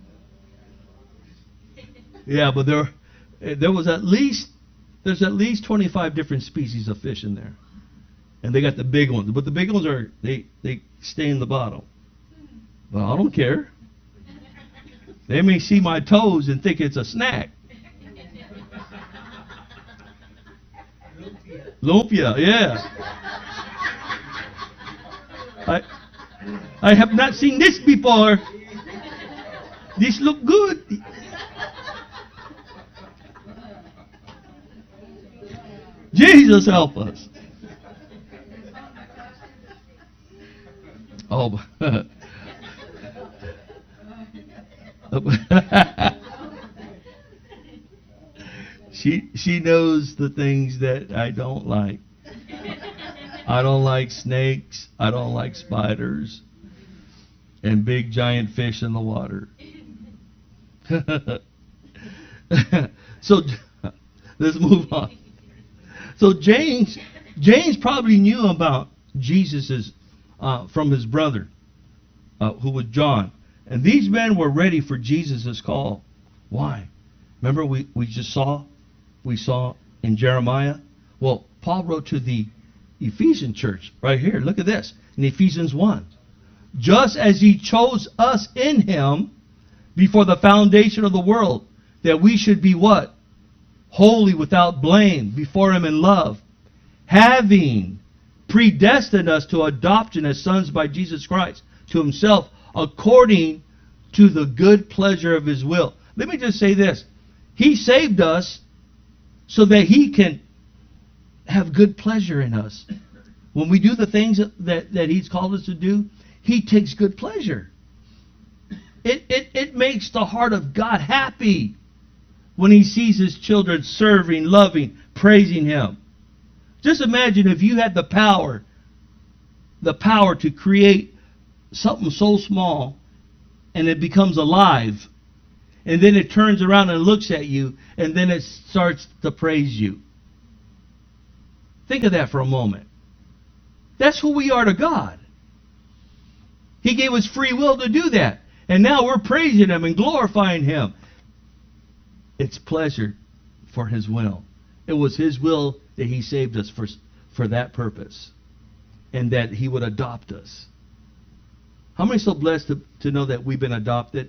Yeah, but there's at least 25 different species of fish in there. And they got the big ones. But the big ones they stay in the bottom. Well, I don't care. They may see my toes and think it's a snack. Lumpia, yeah. I have not seen this before. This look good. Jesus help us. Oh. She knows the things that I don't like. I don't like snakes. I don't like spiders. And big giant fish in the water. So let's move on. So James probably knew about Jesus' from his brother, who was John. And these men were ready for Jesus' call. Why? Remember we saw in Jeremiah? Well, Paul wrote to the Ephesian church right here. Look at this. In Ephesians 1. Just as he chose us in him before the foundation of the world, that we should be what? Holy, without blame, before him in love, having predestined us to adoption as sons by Jesus Christ to himself, according to the good pleasure of his will. Let me just say this. He saved us so that he can have good pleasure in us. When we do the things that he's called us to do, he takes good pleasure. It makes the heart of God happy when he sees his children serving, loving, praising him. Just imagine if you had the power to create something so small and it becomes alive, and then it turns around and looks at you, and then it starts to praise you. Think of that for a moment. That's who we are to God. He gave us free will to do that. And now we're praising him and glorifying him. It's pleasure for his will. It was his will that he saved us for that purpose. And that he would adopt us. How many are so blessed to know that we've been adopted?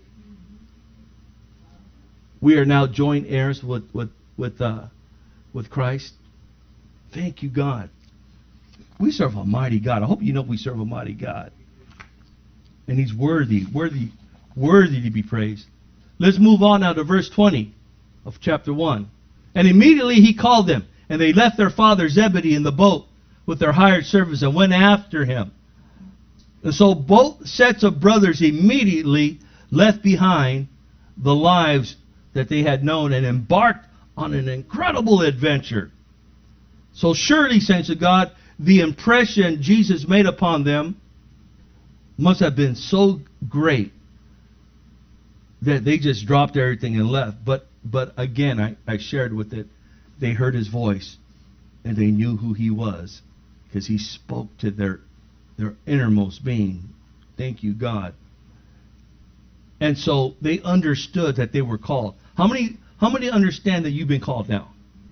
We are now joint heirs with Christ. Thank you, God. We serve a mighty God. I hope you know we serve a mighty God. And he's worthy to be praised. Let's move on now to verse 20 of chapter 1. And immediately he called them, and they left their father Zebedee in the boat with their hired servants and went after him. And so both sets of brothers immediately left behind the lives that they had known and embarked on an incredible adventure. So surely, saints of God, the impression Jesus made upon them must have been so great that they just dropped everything and left. But again, I shared with it, they heard his voice and they knew who he was because he spoke to their innermost being. Thank you, God. And so they understood that they were called. How many understand that you've been called now?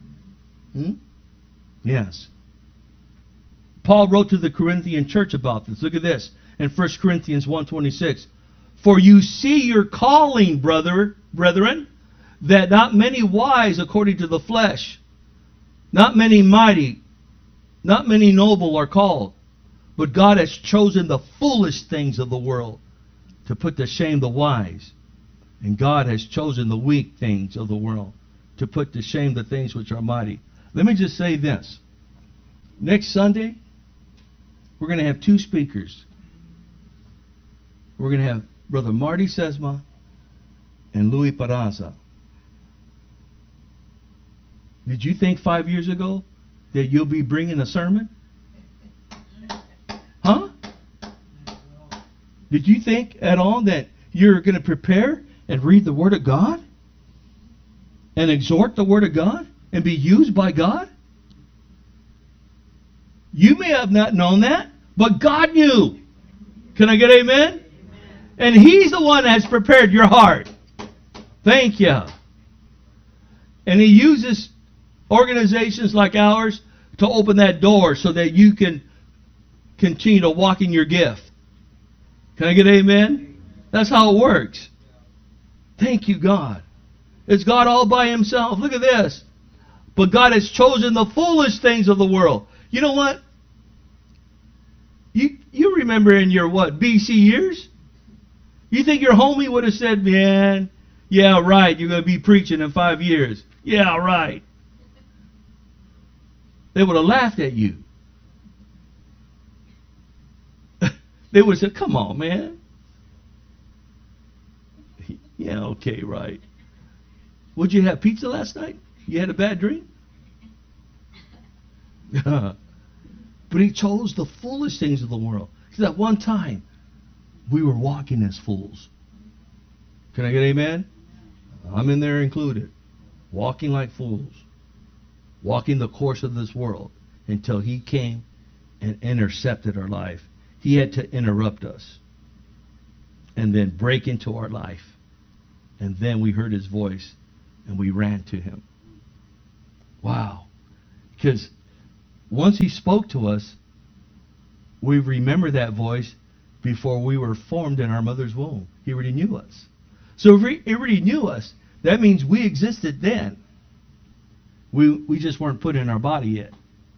Yes. Paul wrote to the Corinthian church about this. Look at this in 1 Corinthians 1:26. For you see your calling, brethren, that not many wise according to the flesh, not many mighty, not many noble are called. But God has chosen the foolish things of the world to put to shame the wise. And God has chosen the weak things of the world to put to shame the things which are mighty. Let me just say this. Next Sunday, we're going to have two speakers. We're going to have Brother Marty Sesma and Louis Peraza. Did you think 5 years ago that you'll be bringing a sermon? Huh? Did you think at all that you're going to prepare and read the Word of God? And exhort the Word of God? And be used by God? You may have not known that, but God knew. Can I get amen? And He's the one that has prepared your heart. Thank you. And He uses organizations like ours to open that door so that you can continue to walk in your gift. Can I get amen? That's how it works. Thank you, God. It's God all by Himself. Look at this. But God has chosen the foolish things of the world. You know what? You remember in your BC years? You think your homie would have said, man, yeah, right, you're going to be preaching in 5 years. Yeah, right. They would have laughed at you. They would have said, come on, man. Yeah, okay, right. Would you have pizza last night? You had a bad dream? But he chose the foolish things of the world. Because at one time, we were walking as fools. Can I get amen? I'm in there included. Walking like fools. Walking the course of this world until he came and intercepted our life. He had to interrupt us and then break into our life. And then we heard his voice and we ran to him. Wow. Because once he spoke to us, we remember that voice before we were formed in our mother's womb. He already knew us. So if he already knew us, that means we existed then. We just weren't put in our body yet.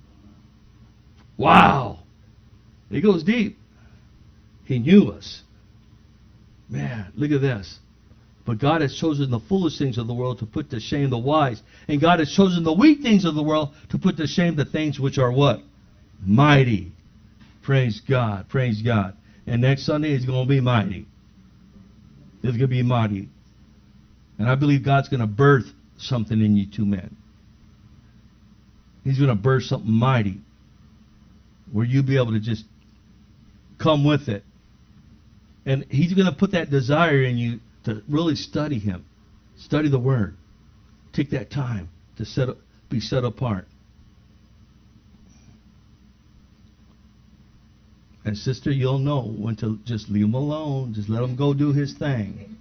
Wow. It goes deep. He knew us. Man, look at this. But God has chosen the foolish things of the world to put to shame the wise. And God has chosen the weak things of the world to put to shame the things which are what? Mighty. Praise God. Praise God. And next Sunday is going to be mighty. It's going to be mighty. And I believe God's going to birth something in you two men. He's going to birth something mighty where you'll be able to just come with it. And he's going to put that desire in you to really study him. Study the Word. Take that time to be set apart. And sister, you'll know when to just leave him alone. Just let him go do his thing.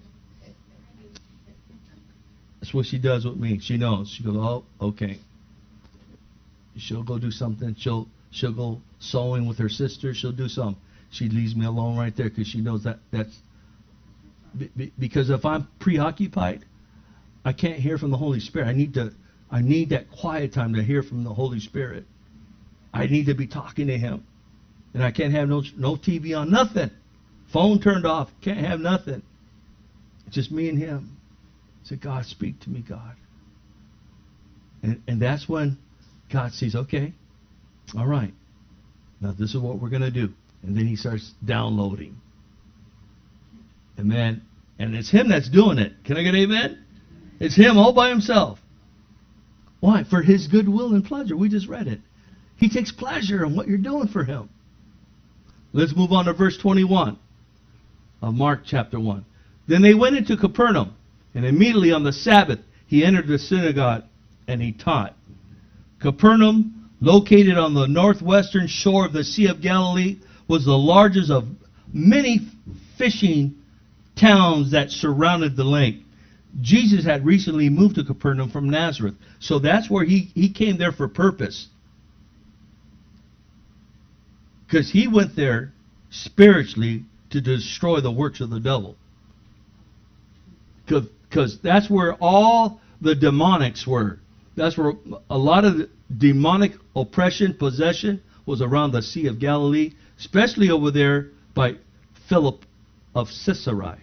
That's what she does with me. She knows. She goes, oh, okay. She'll go do something. She'll go sewing with her sister. She'll do something. She leaves me alone right there because she knows that's... Because if I'm preoccupied, I can't hear from the Holy Spirit. I need that quiet time to hear from the Holy Spirit. I need to be talking to him. And I can't have no TV on, nothing. Phone turned off, can't have nothing. It's just me and him. I said, God, speak to me, God. And that's when God sees, okay, all right, now this is what we're going to do. And then he starts downloading. Amen. And it's him that's doing it. Can I get amen? It's him all by himself. Why? For his goodwill and pleasure. We just read it. He takes pleasure in what you're doing for him. Let's move on to verse 21 of Mark chapter 1. Then they went into Capernaum, and immediately on the Sabbath he entered the synagogue and he taught. Capernaum, located on the northwestern shore of the Sea of Galilee, was the largest of many fishing towns that surrounded the lake. Jesus had recently moved to Capernaum from Nazareth, so that's where he came there for purpose. Because he went there spiritually to destroy the works of the devil. Because that's where all the demonics were. That's where a lot of the demonic oppression, possession was around the Sea of Galilee, especially over there by Philip of Caesarea.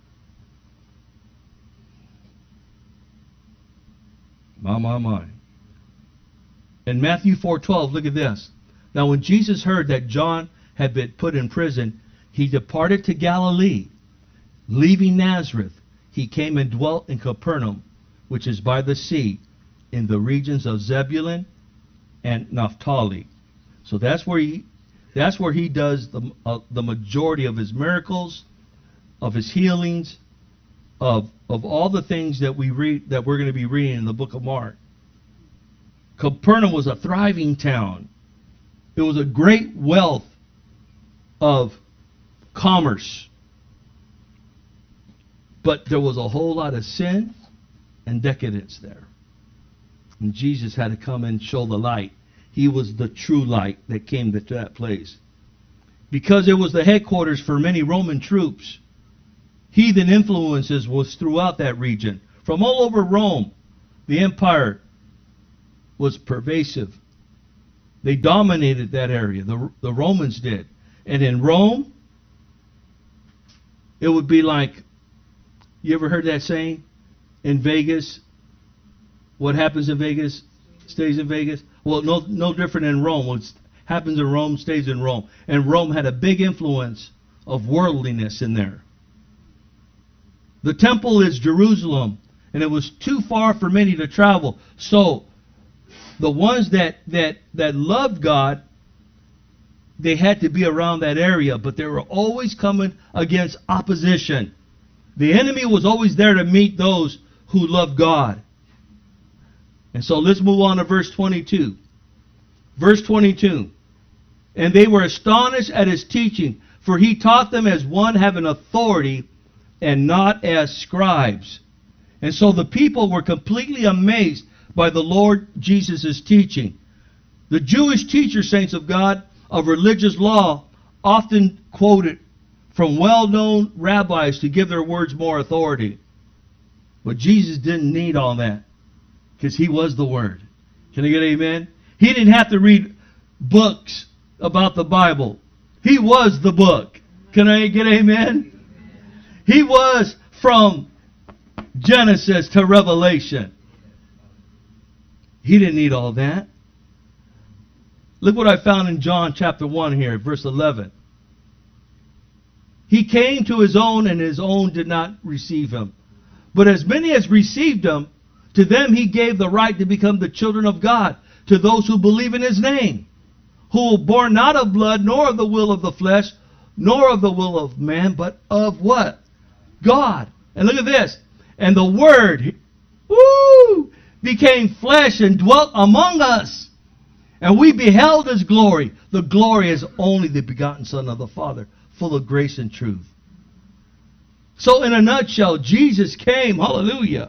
My. In Matthew 4:12, look at this. Now when Jesus heard that John had been put in prison, he departed to Galilee. Leaving Nazareth, he came and dwelt in Capernaum, which is by the sea, in the regions of Zebulun and Naphtali. So that's where he does the majority of his miracles, of his healings, of all the things that we read, that we're going to be reading in the book of Mark. Capernaum was a thriving town. It was a great wealth of commerce. But there was a whole lot of sin and decadence there. And Jesus had to come and show the light. He was the true light that came to that place. Because it was the headquarters for many Roman troops, heathen influences was throughout that region. From all over Rome, the empire was pervasive. They dominated that area. The Romans did. And in Rome, it would be like, you ever heard that saying? In Vegas, what happens in Vegas stays in Vegas. Well, no different in Rome. What happens in Rome stays in Rome. And Rome had a big influence of worldliness in there. The temple is Jerusalem, and it was too far for many to travel. So the ones that loved God, they had to be around that area, but they were always coming against opposition. The enemy was always there to meet those who loved God. And so let's move on to verse 22. Verse 22. And they were astonished at his teaching, for he taught them as one having authority and not as scribes. And so the people were completely amazed by the Lord Jesus' teaching. The Jewish teachers, saints of God, of religious law, often quoted from well-known rabbis to give their words more authority. But Jesus didn't need all that, because he was the Word. Can I get amen? He didn't have to read books about the Bible. He was the book. Can I get amen? He was from Genesis to Revelation. He didn't need all that. Look what I found in John chapter 1 here, verse 11. He came to his own, and his own did not receive him. But as many as received him, to them he gave the right to become the children of God, to those who believe in his name, who were born not of blood, nor of the will of the flesh, nor of the will of man, but of what? God. And look at this. And the Word, became flesh and dwelt among us. And we beheld his glory. The glory is only the begotten Son of the Father, full of grace and truth. So in a nutshell, Jesus came, hallelujah.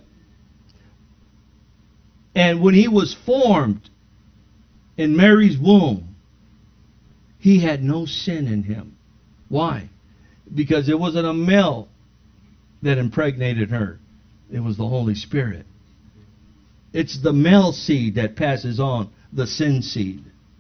And when he was formed in Mary's womb, he had no sin in him. Why? Because it wasn't a male that impregnated her. It was the Holy Spirit. It's the male seed that passes on the sin seed.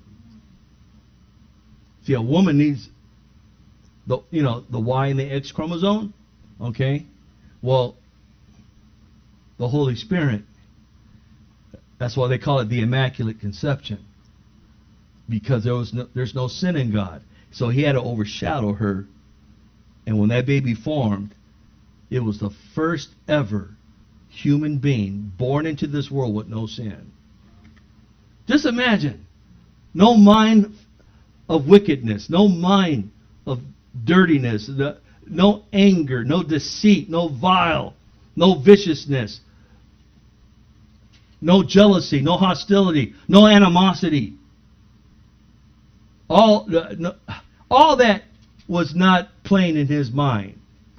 See, a woman needs the Y and the X chromosome. Okay? Well, the Holy Spirit, that's why they call it the Immaculate Conception. Because there's no sin in God. So he had to overshadow her. And when that baby formed, it was the first ever human being born into this world with no sin. Just imagine. No mind of wickedness. No mind of dirtiness. No anger. No deceit. No vile. No viciousness. No jealousy. No hostility. No animosity. All that was not plain in his mind.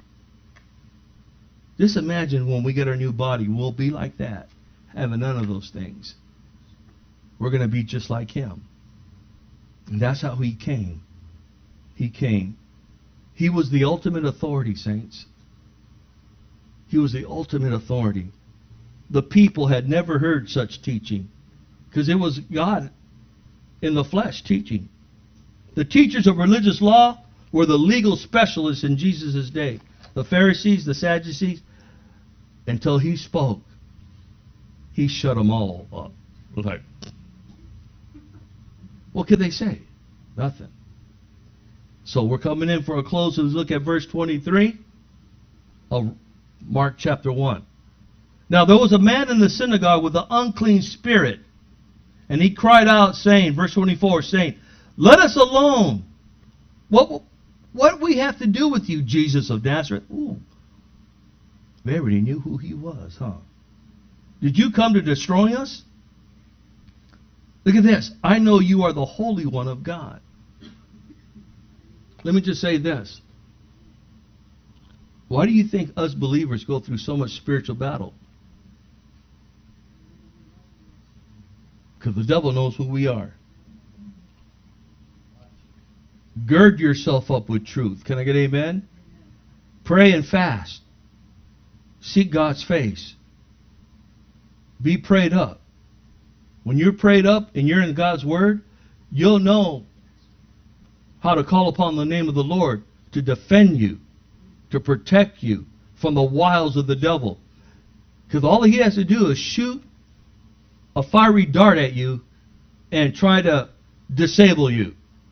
Just imagine when we get our new body, we'll be like that, having none of those things. We're going to be just like him. And that's how he came. He came. He was the ultimate authority, saints. He was the ultimate authority. The people had never heard such teaching, because it was God in the flesh teaching. The teachers of religious law were the legal specialists in Jesus' day. The Pharisees, the Sadducees, until he spoke, he shut them all up. Like, what could they say? Nothing. So we're coming in for a close. Let's look at verse 23 of Mark chapter 1. Now there was a man in the synagogue with an unclean spirit, and he cried out, saying, verse 24, saying, "Let us alone. What we have to do with you, Jesus of Nazareth?" Ooh, they already knew who he was, huh? Did you come to destroy us? Look at this. I know you are the Holy One of God. Let me just say this. Why do you think us believers go through so much spiritual battle? Because the devil knows who we are. Gird yourself up with truth. Can I get amen? Pray and fast. Seek God's face. Be prayed up. When you're prayed up and you're in God's Word, you'll know how to call upon the name of the Lord to defend you, to protect you from the wiles of the devil. Because all he has to do is shoot a fiery dart at you and try to disable you.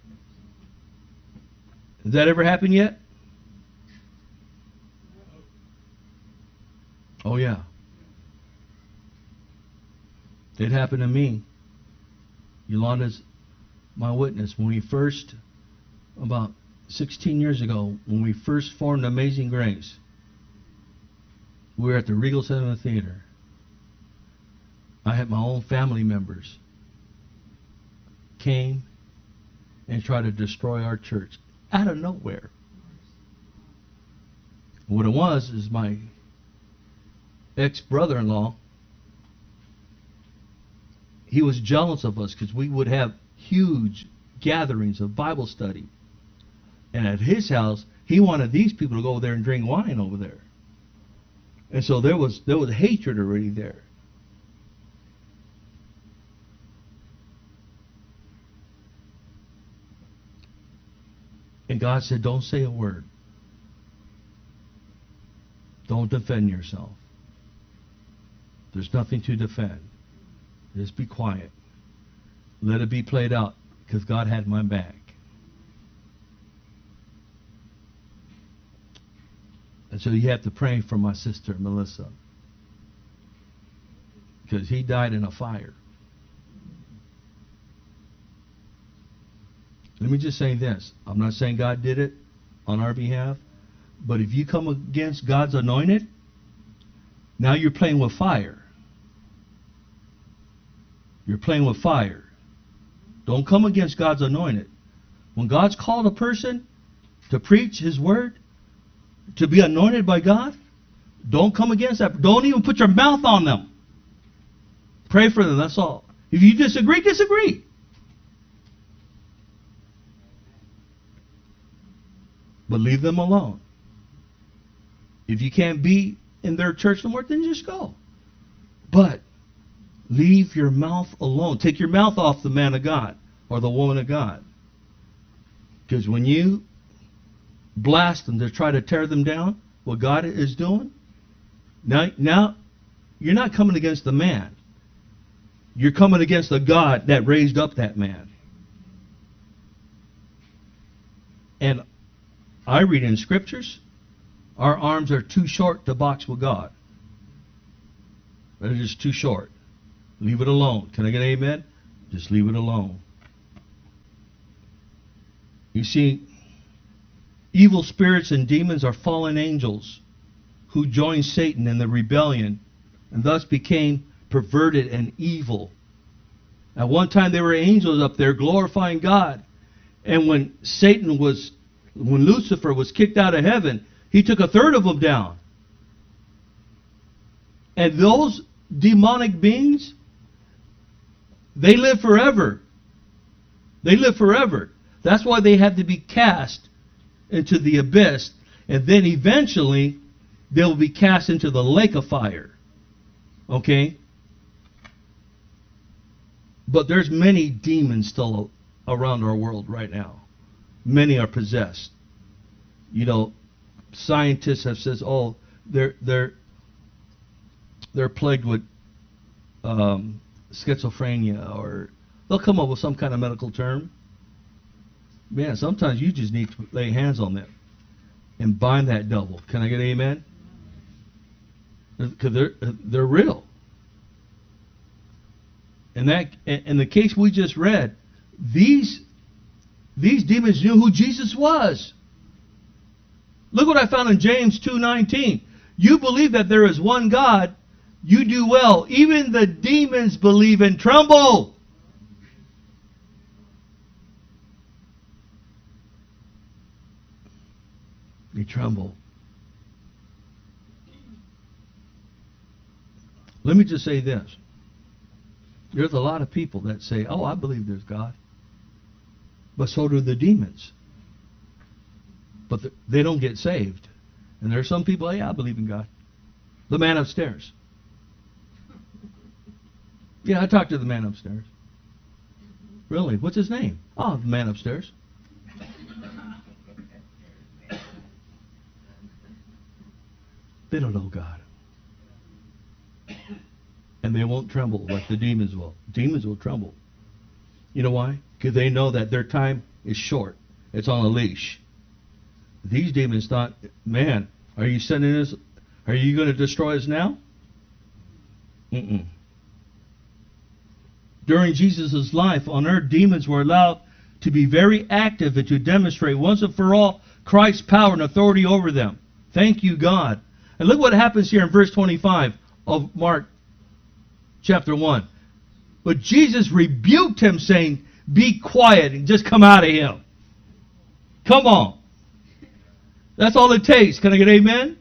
Has that ever happened yet? Oh, yeah. It happened to me. Yolanda's my witness. When we first, about 16 years ago, when we first formed Amazing Grace, we were at the Regal Cinema Theater. I had my own family members came and tried to destroy our church out of nowhere. What it was is my ex-brother-in-law, he was jealous of us because we would have huge gatherings of Bible study. And at his house, he wanted these people to go over there and drink wine over there. And so there was hatred already there. And God said, don't say a word. Don't defend yourself. There's nothing to defend. Just be quiet. Let it be played out, because God had my back. And so you have to pray for my sister, Melissa, because he died in a fire. Let me just say this. I'm not saying God did it on our behalf, but if you come against God's anointed, now you're playing with fire. You're playing with fire. Don't come against God's anointed. When God's called a person to preach His word, to be anointed by God, don't come against that. Don't even put your mouth on them. Pray for them, that's all. If you disagree, disagree. But leave them alone. If you can't be in their church no more, then just go. But leave your mouth alone. Take your mouth off the man of God or the woman of God. Because when you blast them to try to tear them down, what God is doing, now you're not coming against the man. You're coming against the God that raised up that man. And I read in scriptures, our arms are too short to box with God. They're just too short. Leave it alone. Can I get an amen? Just leave it alone. You see, evil spirits and demons are fallen angels who joined Satan in the rebellion and thus became perverted and evil. At one time they were angels up there glorifying God. And when Lucifer was kicked out of heaven, he took a third of them down. And those demonic beings, they live forever. They live forever. That's why they had to be cast into the abyss. And then eventually, they will be cast into the lake of fire. Okay? But there's many demons still around our world right now. Many are possessed. You know, scientists have said, oh, they're plagued with schizophrenia, or they'll come up with some kind of medical term. Man, sometimes you just need to lay hands on them and bind that devil. Can I get an amen? Because they're real. And that, in the case we just read, these demons knew who Jesus was. Look what I found in James 2:19. You believe that there is one God, you do well. Even the demons believe and tremble. They tremble. Let me just say this. There's a lot of people that say, oh, I believe there's God. But so do the demons. But they don't get saved. And there are some people, hey, I believe in God. The man upstairs. Yeah, I talked to the man upstairs. Really? What's his name? Oh, the man upstairs. They don't know God. And they won't tremble like the demons will. Demons will tremble. You know why? Because they know that their time is short. It's on a leash. These demons thought, man, are you sending us? Are you going to destroy us now? During Jesus' life on earth, demons were allowed to be very active and to demonstrate once and for all Christ's power and authority over them. Thank you, God. And look what happens here in verse 25 of Mark chapter 1. But Jesus rebuked him, saying, be quiet and just come out of him. Come on. That's all it takes. Can I get amen?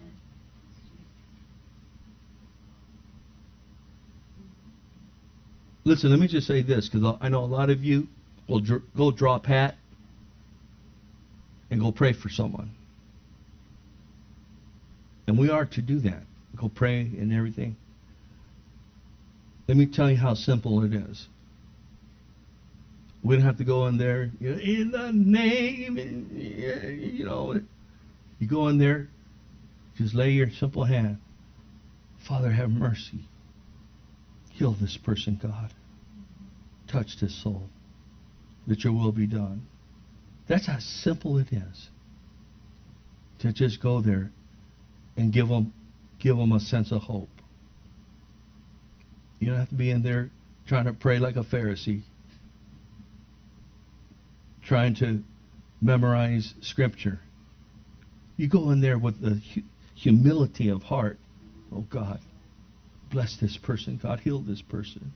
Listen, let me just say this, because I know a lot of you will go draw a hat and go pray for someone. And we are to do that. Go pray and everything. Let me tell you how simple it is. We don't have to go in there, in the name, you go in there, just lay your simple hand. Father, have mercy. Heal this person, God. Touch this soul. That your will be done. That's how simple it is. To just go there and give them a sense of hope. You don't have to be in there trying to pray like a Pharisee. Trying to memorize Scripture. You go in there with the humility of heart. Oh God, bless this person. God, heal this person.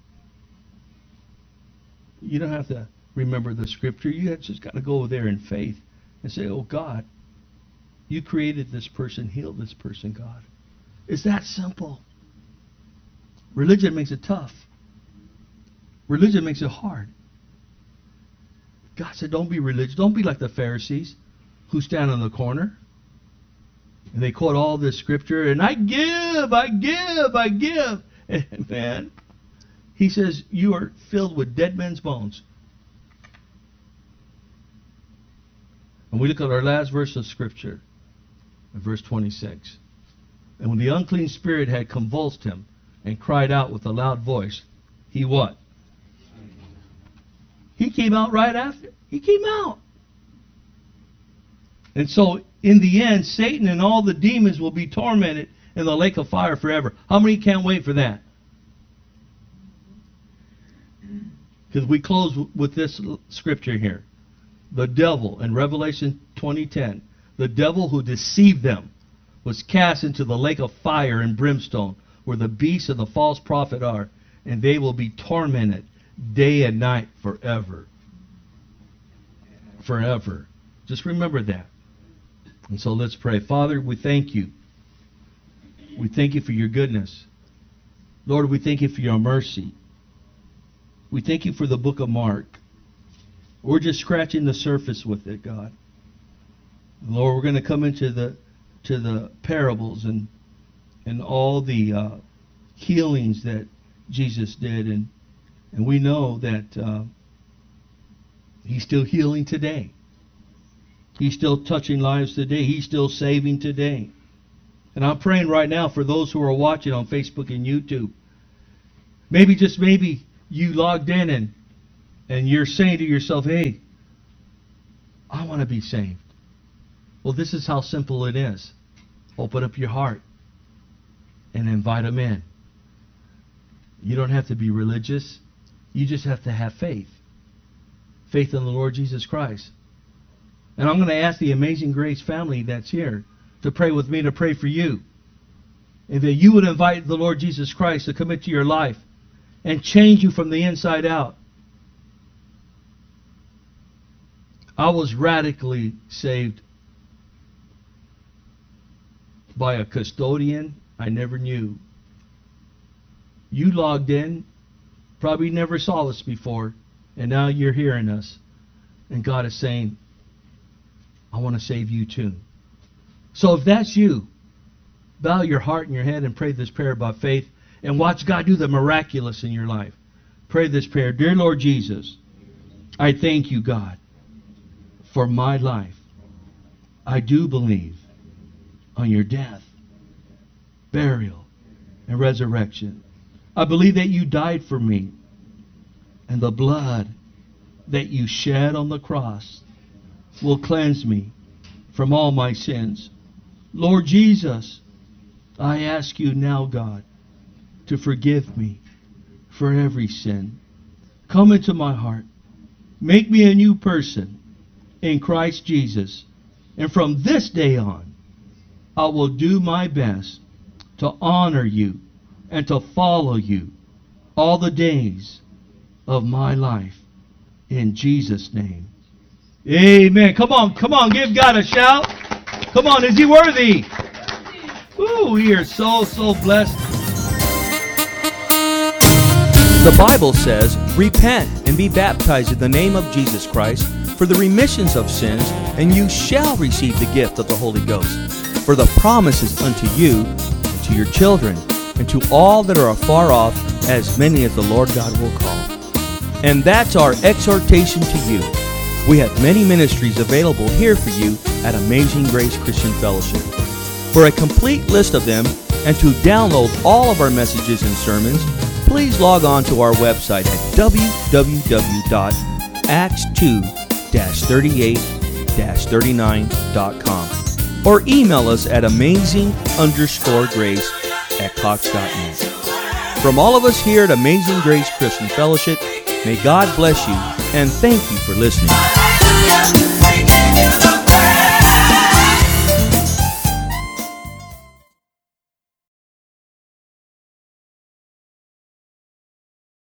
You don't have to remember the Scripture. You just got to go there in faith and say, oh God, you created this person. Heal this person, God. It's that simple. Religion makes it tough. Religion makes it hard. God said, don't be religious. Don't be like the Pharisees who stand on the corner. And they quote all this Scripture, and I give. And man, he says, you are filled with dead men's bones. And we look at our last verse of Scripture, verse 26. And when the unclean spirit had convulsed him and cried out with a loud voice, he what? He came out right after. He came out. And so, in the end, Satan and all the demons will be tormented in the lake of fire forever. How many can't wait for that? Because we close with this Scripture here. The devil, in Revelation 20:10, the devil who deceived them was cast into the lake of fire and brimstone, where the beast and the false prophet are, and they will be tormented day and night forever. Forever. Just remember that. And so let's pray. Father, we thank you. We thank you for your goodness. Lord, we thank you for your mercy. We thank you for the book of Mark. We're just scratching the surface with it, God. Lord, we're going to come into the parables and all the healings that Jesus did, and we know that he's still healing today. He's still touching lives today. He's still saving today. And I'm praying right now for those who are watching on Facebook and YouTube. Maybe, just maybe, you logged in and you're saying to yourself, hey, I want to be saved. Well, this is how simple it is. Open up your heart and invite them in. You don't have to be religious. You just have to have faith. Faith in the Lord Jesus Christ. And I'm going to ask the Amazing Grace family that's here to pray with me, to pray for you. And that you would invite the Lord Jesus Christ to come into your life and change you from the inside out. I was radically saved by a custodian I never knew. You logged in, probably never saw us before, and now you're hearing us. And God is saying, I want to save you too. So if that's you, bow your heart and your head and pray this prayer by faith and watch God do the miraculous in your life. Pray this prayer. Dear Lord Jesus, I thank you, God, for my life. I do believe on your death, burial, and resurrection. I believe that you died for me, and the blood that you shed on the cross will cleanse me from all my sins. Lord Jesus, I ask you now, God, to forgive me for every sin. come into my heart. Make me a new person in Christ Jesus. And from this day on, I will do my best to honor you and to follow you all the days of my life. In Jesus' name. Amen. Come on, give God a shout. Come on, is He worthy? Ooh, we are so blessed. The Bible says, repent and be baptized in the name of Jesus Christ for the remissions of sins, and you shall receive the gift of the Holy Ghost. For the promise is unto you, and to your children, and to all that are afar off, as many as the Lord God will call. And that's our exhortation to you. We have many ministries available here for you at Amazing Grace Christian Fellowship. For a complete list of them, and to download all of our messages and sermons, please log on to our website at www.acts2-38-39.com or email us at amazing_grace@cox.net. From all of us here at Amazing Grace Christian Fellowship, may God bless you and thank you for listening.